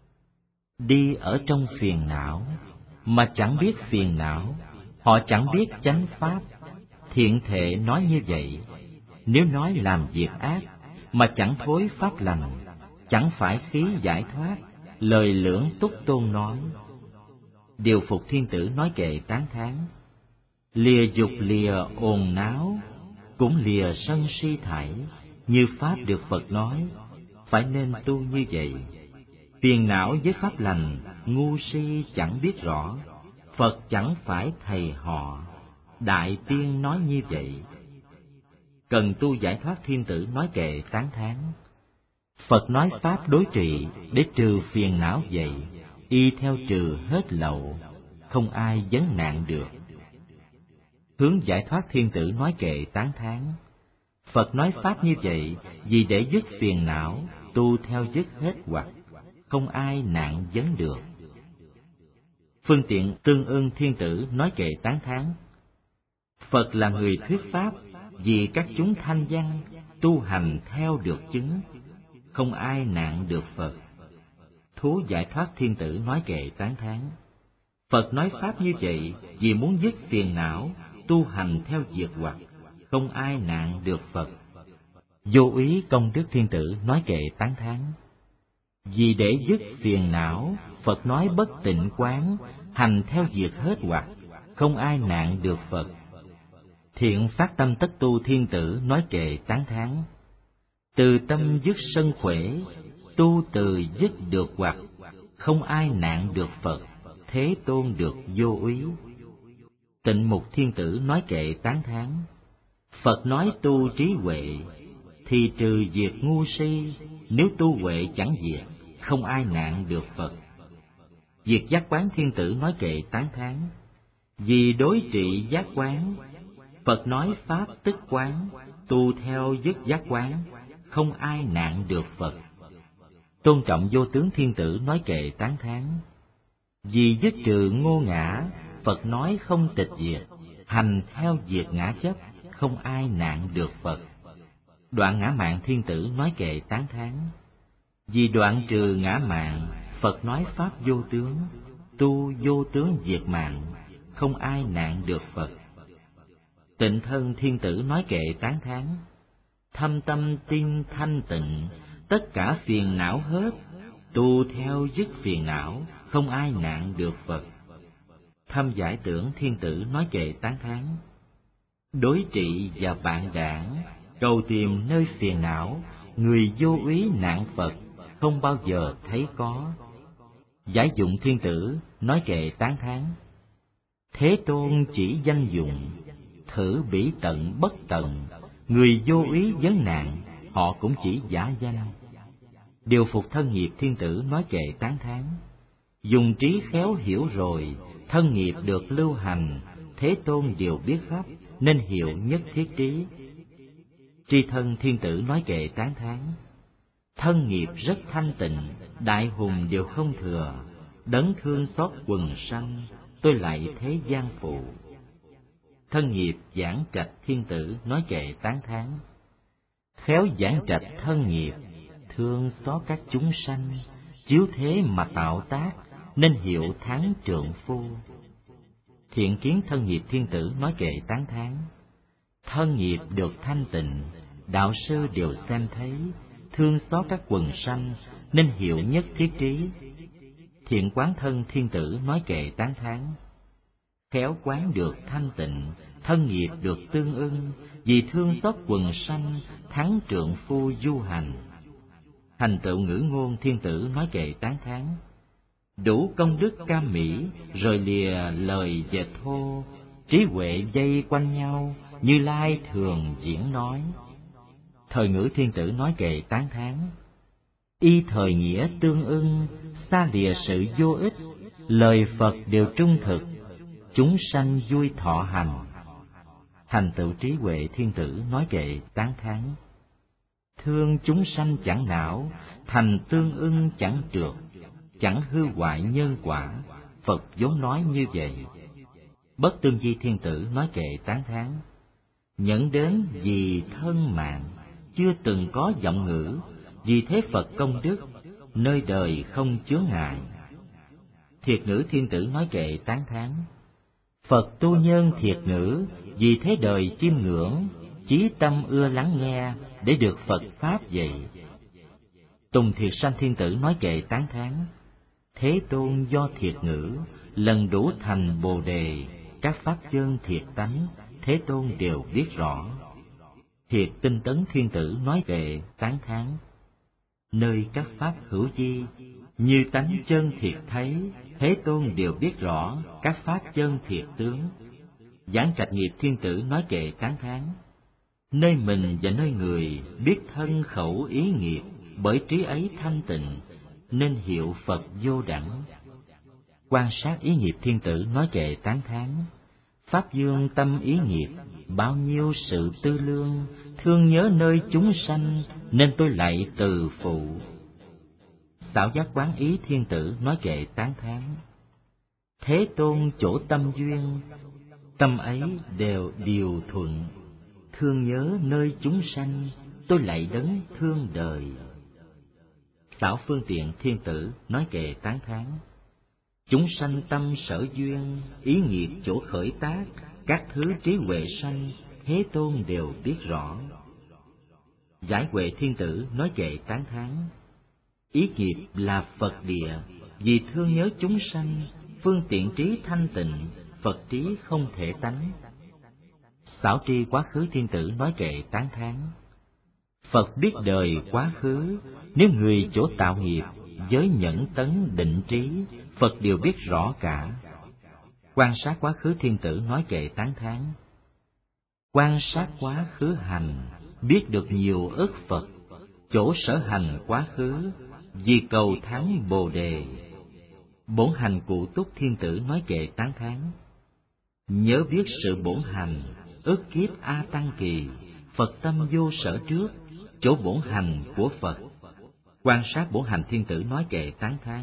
A: đi ở trong phiền não mà chẳng biết phiền não, họ chẳng biết chánh pháp. Thiện Thệ nói như vậy: nếu nói làm việc ác mà chẳng thối pháp lành, chẳng phải khí giải thoát. Lời Lưỡng Túc Tôn nói. Điều Phục Thiên Tử nói kệ tán thán: lìa dục lìa ồn náo, cũng lìa sân si thảy, như pháp được Phật nói, phải nên tu như vậy. Phiền não với pháp lành, ngu si chẳng biết rõ, Phật chẳng phải thầy họ, Đại Tiên nói như vậy. Cần tu giải thoát Thiên Tử nói kệ tán thán: Phật nói pháp đối trị để trừ phiền não vậy, y theo trừ hết lậu, không ai vấn nạn được. Hướng Giải Thoát Thiên Tử nói kệ tán thán: Phật nói pháp như vậy vì để dứt phiền não, tu theo dứt hết hoặc, không ai nạn vấn được. Phương Tiện Tương Ưng Thiên Tử nói kệ tán thán: Phật là người thuyết pháp vì các chúng thanh văn, tu hành theo được chứng, không ai nạn được Phật. Thú Giải Thoát Thiên Tử nói kệ tán thán: Phật nói pháp như vậy vì muốn dứt phiền não, tu hành theo diệt hoặc, không ai nạn được Phật. Vô Úy Công Đức Thiên Tử nói kệ tán thán: vì để dứt phiền não, Phật nói bất tịnh quán, hành theo diệt hết hoặc, không ai nạn được Phật. Thiện Phát Tâm Tất Tu Thiên Tử nói kệ tán thán: từ tâm dứt sân khỏe, tu từ dứt được hoặc, không ai nạn được Phật, Thế Tôn được Vô Úy. Tịnh Mục Thiên Tử nói kệ tán thán: Phật nói tu trí huệ, thì trừ diệt ngu si, nếu tu huệ chẳng diệt, không ai nạn được Phật. Diệt Giác Quán Thiên Tử nói kệ tán thán: vì đối trị giác quán, Phật nói pháp tức quán, tu theo dứt giác quán, không ai nạn được Phật. Tôn Trọng Vô Tướng Thiên Tử nói kệ tán thán: vì dứt trừ ngô ngã, Phật nói không tịch diệt, hành theo diệt ngã chấp, không ai nạn được Phật. Đoạn Ngã Mạn Thiên Tử nói kệ tán thán: vì đoạn trừ ngã mạn, Phật nói pháp vô tướng, tu vô tướng diệt mạng, không ai nạn được Phật. Tịnh Thân Thiên Tử nói kệ tán thán: thâm tâm tin thanh tịnh, tất cả phiền não hết, tu theo dứt phiền não, không ai nạn được Phật. Thâm Giải Tưởng Thiên Tử nói kệ tán thán: đối trị và bạn đảng, cầu tìm nơi phiền não, người vô úy nạn Phật, không bao giờ thấy có. Giải Dụng Thiên Tử nói kệ tán thán: Thế Tôn chỉ danh dụng, thử bỉ tận bất tận, người vô úy vấn nạn, họ cũng chỉ giả danh. Điều Phục Thân Nghiệp Thiên Tử nói kệ tán thán: dùng trí khéo hiểu rồi, thân nghiệp được lưu hành, Thế Tôn đều biết khắp, nên hiệu nhất thiết trí. Tri Thân Thiên Tử nói kệ tán thán: thân nghiệp rất thanh tịnh, đại hùng đều không thừa, đấng thương xót quần sanh, tôi lạy thế gian phụ. Thân Nghiệp Giảng Trạch Thiên Tử nói kệ tán thán: khéo giảng trạch thân nghiệp, thương xót các chúng sanh, chiếu thế mà tạo tác, nên hiệu thắng trượng phu. Thiện Kiến Thân Nghiệp Thiên Tử nói kệ tán thán: thân nghiệp được thanh tịnh, đạo sư đều xem thấy, thương xót các quần sanh, nên hiệu nhất thiết trí. Thiện Quán Thân Thiên Tử nói kệ tán thán: khéo quán được thanh tịnh, thân nghiệp được tương ưng, vì thương xót quần sanh, thắng trượng phu du hành. Thành Tựu Ngữ Ngôn Thiên Tử nói kệ tán thán: đủ công đức cam mỹ, rồi lìa lời dệt thô, trí huệ dây quanh nhau, Như Lai thường diễn nói. Thời ngữ thiên tử nói kệ tán thán: y thời nghĩa tương ưng, xa lìa sự vô ích, lời Phật đều trung thực, chúng sanh vui thọ hành. Thành tựu trí huệ thiên tử nói kệ tán thán: thương chúng sanh chẳng não, thành tương ưng chẳng trượt, chẳng hư hoại nhân quả, Phật vốn nói như vậy. Bất Tương Di thiên tử nói kệ tán thán: nhẫn đến vì thân mạng, chưa từng có giọng ngữ, vì thế Phật công đức, nơi đời không chướng ngại. Thiệt ngữ thiên tử nói kệ tán thán: Phật tu nhân thiệt ngữ, vì thế đời chiêm ngưỡng, chí tâm ưa lắng nghe, để được Phật Pháp dạy. Tùng Thiệt Sanh thiên tử nói kệ tán thán: Thế Tôn do thiệt ngữ, lần đủ thành Bồ Đề, các Pháp chân thiệt tánh, Thế Tôn đều biết rõ. Thiệt Tinh Tấn thiên tử nói kệ tán thán: nơi các Pháp hữu vi, như tánh chân thiệt thấy, Thế Tôn đều biết rõ, các Pháp chân thiệt tướng. Giảng Trạch Nghiệp thiên tử nói kệ tán thán: nơi mình và nơi người biết thân khẩu ý nghiệp, bởi trí ấy thanh tịnh, nên hiệu Phật vô đẳng. Quan sát ý nghiệp thiên tử nói kệ tán thán: Pháp dương tâm ý nghiệp, bao nhiêu sự tư lương, thương nhớ nơi chúng sanh, nên tôi lạy từ phụ. Xảo Giác Quán Ý thiên tử nói kệ tán thán: Thế Tôn chỗ tâm duyên, tâm ấy đều điều thuận, thương nhớ nơi chúng sanh, tôi lạy đấng thương đời. Xảo Phương Tiện thiên tử nói kệ tán thán: chúng sanh tâm sở duyên, ý nghiệp chỗ khởi tác, các thứ trí huệ sanh, Thế Tôn đều biết rõ. Giải Huệ thiên tử nói kệ tán thán: ý nghiệp là Phật địa, vì thương nhớ chúng sanh, phương tiện trí thanh tịnh, Phật trí không thể tánh. Xảo Tri Quá Khứ thiên tử nói kệ tán thán: Phật biết đời quá khứ, nếu người chỗ tạo nghiệp, với nhẫn tấn định trí, Phật đều biết rõ cả. Quan sát quá khứ thiên tử nói kệ tán thán: quan sát quá khứ hành, biết được nhiều ức Phật, chỗ sở hành quá khứ, vì cầu thắng Bồ Đề. Bổn hành Cụ Túc thiên tử nói kệ tán thán: nhớ biết sự bổn hành, ức kiếp A Tăng Kỳ, Phật tâm vô sở trước, chỗ bổn hành của Phật. Quan sát bổn hành thiên tử nói kệ tán thán: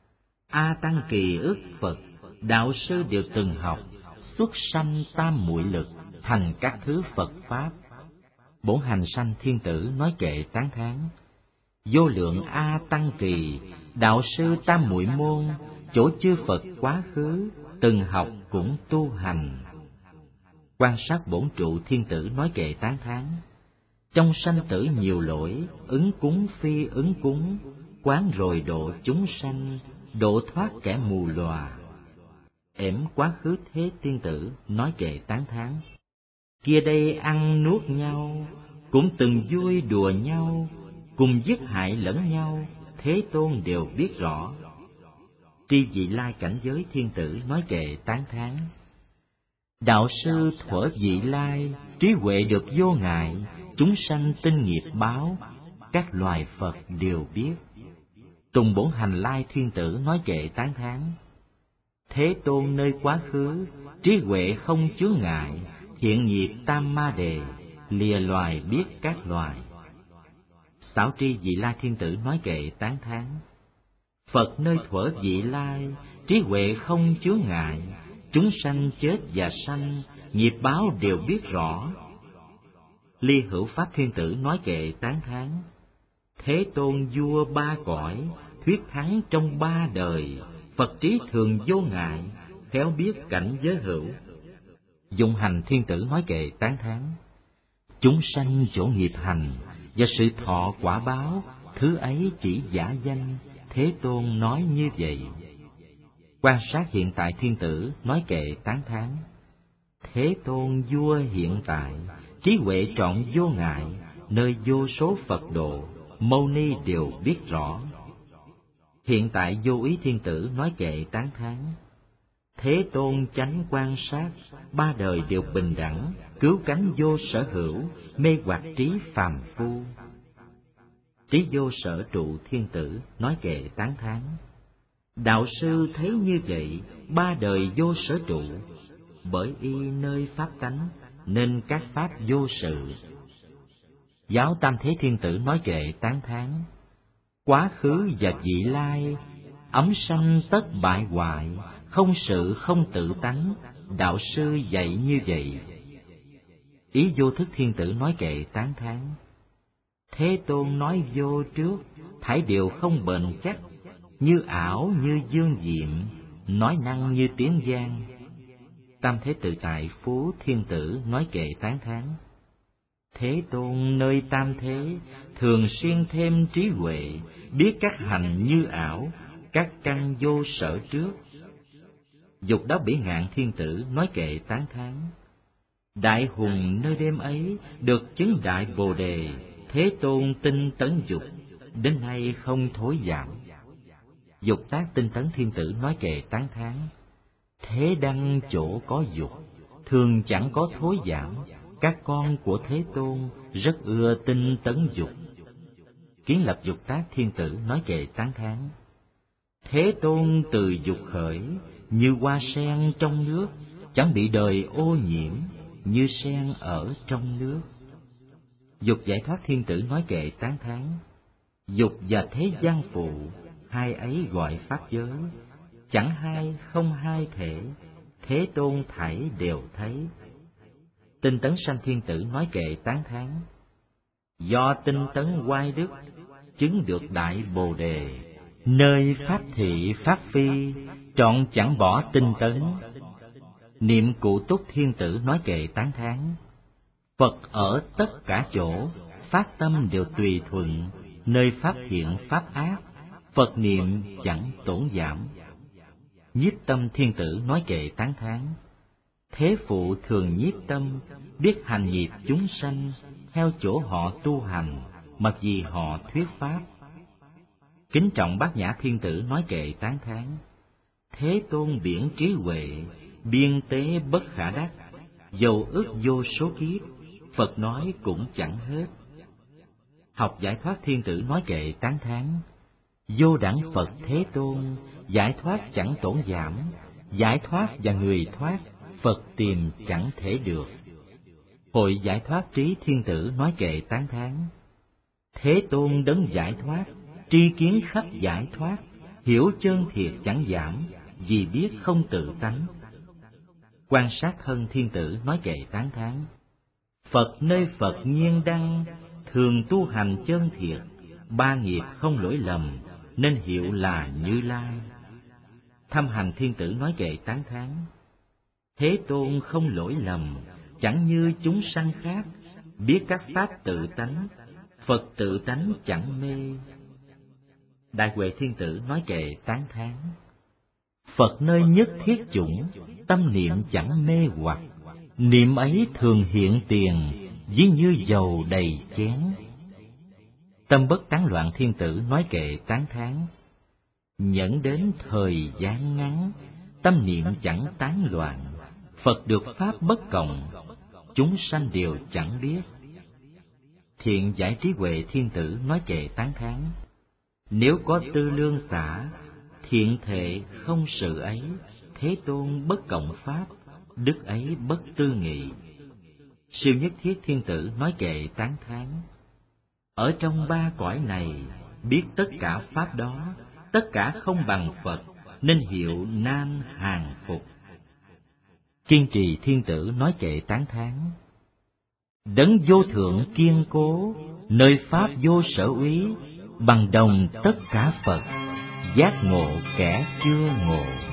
A: A Tăng Kỳ ức Phật, đạo sư đều từng học, xuất sanh tam muội lực, thành các thứ Phật Pháp. Bổn hành sanh thiên tử nói kệ tán thán: vô lượng A Tăng Kỳ, đạo sư tam muội môn, chỗ chư Phật quá khứ, từng học cũng tu hành. Quan sát bổn trụ thiên tử nói kệ tán thán: trong sanh tử nhiều lỗi, ứng cúng phi ứng cúng, quán rồi độ chúng sanh, độ thoát kẻ mù lòa. Ẻm Quá Khứ thế tiên tử nói kệ tán thán: kia đây ăn nuốt nhau, cũng từng vui đùa nhau, cùng giết hại lẫn nhau, Thế Tôn đều biết rõ. Tri Vị Lai cảnh giới thiên tử nói kệ tán thán: đạo sư thuở Vị Lai, trí huệ được vô ngại, chúng sanh tinh nghiệp báo, các loài Phật đều biết. Tùng Bổn Hành Lai thiên tử nói kệ tán thán: Thế Tôn nơi quá khứ, trí huệ không chướng ngại, thiện nghiệp tam ma đề, lìa loài biết các loài. Xảo Tri Vị Lai thiên tử nói kệ tán thán: Phật nơi thuở Vị Lai, trí huệ không chướng ngại, chúng sanh chết và sanh, nghiệp báo đều biết rõ. Ly Hữu Pháp thiên tử nói kệ tán thán: Thế Tôn vua ba cõi, thuyết thắng trong ba đời, Phật trí thường vô ngại, khéo biết cảnh giới hữu. Dụng Hành thiên tử nói kệ tán thán: chúng sanh chỗ nghiệp hành và sự thọ quả báo, thứ ấy chỉ giả danh, Thế Tôn nói như vậy. Quan sát hiện tại thiên tử nói kệ tán thán: Thế Tôn vua hiện tại, trí huệ trọn vô ngại, nơi vô số Phật độ, mâu ni đều biết rõ. Hiện tại Vô Ý Thiên Tử nói kệ tán thán: Thế Tôn chánh quan sát, ba đời đều bình đẳng, cứu cánh vô sở hữu, mê hoặc trí phàm phu. Trí Vô Sở Trụ Thiên Tử nói kệ tán thán: Đạo sư thấy như vậy, ba đời vô sở trụ, bởi y nơi pháp tánh, nên các pháp vô sự. Giáo Tam Thế Thiên Tử nói kệ tán thán: Quá khứ và vị lai, ấm sanh tất bại hoại, không sự không tự tánh, đạo sư dạy như vậy. Ý Vô Thức Thiên Tử nói kệ tán thán: Thế Tôn nói vô trước, thảy đều không bền chắc, như ảo như dương diệm, nói năng như tiếng vang. Tam Thế Tự Tại Phú Thiên Tử nói kệ tán thán: Thế Tôn nơi tam thế, thường xuyên thêm trí huệ, biết các hành như ảo, các căn vô sở trước. Dục Đáo Bỉ Ngạn Thiên Tử nói kệ tán thán: Đại hùng nơi đêm ấy, được chứng đại Bồ Đề, Thế Tôn tinh tấn dục, đến nay không thối giảm. Dục Tác Tinh Tấn Thiên Tử nói kệ tán thán: Thế đăng chỗ có dục, thường chẳng có thối giảm, các con của Thế Tôn rất ưa tinh tấn dục. Kiến Lập Dục Tác Thiên Tử nói kệ tán thán: Thế Tôn từ dục khởi, như hoa sen trong nước, chẳng bị đời ô nhiễm, như sen ở trong nước. Dục Giải Thoát Thiên Tử nói kệ tán thán: Dục và thế gian phụ, hai ấy gọi pháp giới, chẳng hai không hai thể, Thế Tôn thảy đều thấy. Tinh Tấn Sanh Thiên Tử nói kệ tán thán: Do tinh tấn oai đức, chứng được đại Bồ Đề, nơi pháp thị pháp phi, trọn chẳng bỏ tinh tấn. Niệm Cụ Túc Thiên Tử nói kệ tán thán: Phật ở tất cả chỗ, phát tâm đều tùy thuận, nơi pháp thiện pháp ác, Phật niệm chẳng tổn giảm. Nhiếp Tâm Thiên Tử nói kệ tán thán: Thế Phụ thường nhiếp tâm, biết hành nghiệp chúng sanh, theo chỗ họ tu hành, mặc gì họ thuyết pháp. Kính Trọng Bát Nhã Thiên Tử nói kệ tán thán: Thế Tôn biển trí huệ, biên tế bất khả đắc, dầu ước vô số kiếp, Phật nói cũng chẳng hết. Học Giải Thoát Thiên Tử nói kệ tán thán: Vô đẳng Phật Thế Tôn, giải thoát chẳng tổn giảm, giải thoát và người thoát, Phật tìm chẳng thể được. Hội Giải Thoát Trí Thiên Tử nói kệ tán thán: Thế Tôn đấng giải thoát, tri kiến khắp giải thoát, hiểu chân thiệt chẳng giảm, vì biết không tự tánh. Quan Sát Thân Thiên Tử nói kệ tán thán: Phật nơi Phật nhiên đăng, thường tu hành chân thiệt, ba nghiệp không lỗi lầm, nên hiệu là Như Lai. Thâm Hành Thiên Tử nói kệ tán thán: Thế Tôn không lỗi lầm, chẳng như chúng sanh khác, biết các pháp tự tánh, Phật tự tánh chẳng mê. Đại Huệ Thiên Tử nói kệ tán thán: Phật nơi nhất thiết chủng, tâm niệm chẳng mê hoặc, niệm ấy thường hiện tiền, ví như dầu đầy chén. Tâm Bất Tán Loạn Thiên Tử nói kệ tán thán: Nhẫn đến thời gian ngắn, tâm niệm chẳng tán loạn, Phật được pháp bất cộng, chúng sanh đều chẳng biết. Thiện Giải Trí Huệ Thiên Tử nói kệ tán thán: Nếu có tư lương xả, thiện thệ không sự ấy, Thế Tôn bất cộng pháp, đức ấy bất tư nghị. Siêu Nhất Thiết Thiên Tử nói kệ tán thán: Ở trong ba cõi này, biết tất cả pháp đó, tất cả không bằng Phật, nên hiệu nan hàng phục. Kiên Trì Thiên Tử nói kệ tán thán: Đấng vô thượng kiên cố, nơi pháp vô sở úy, bằng đồng tất cả Phật, giác ngộ kẻ chưa ngộ.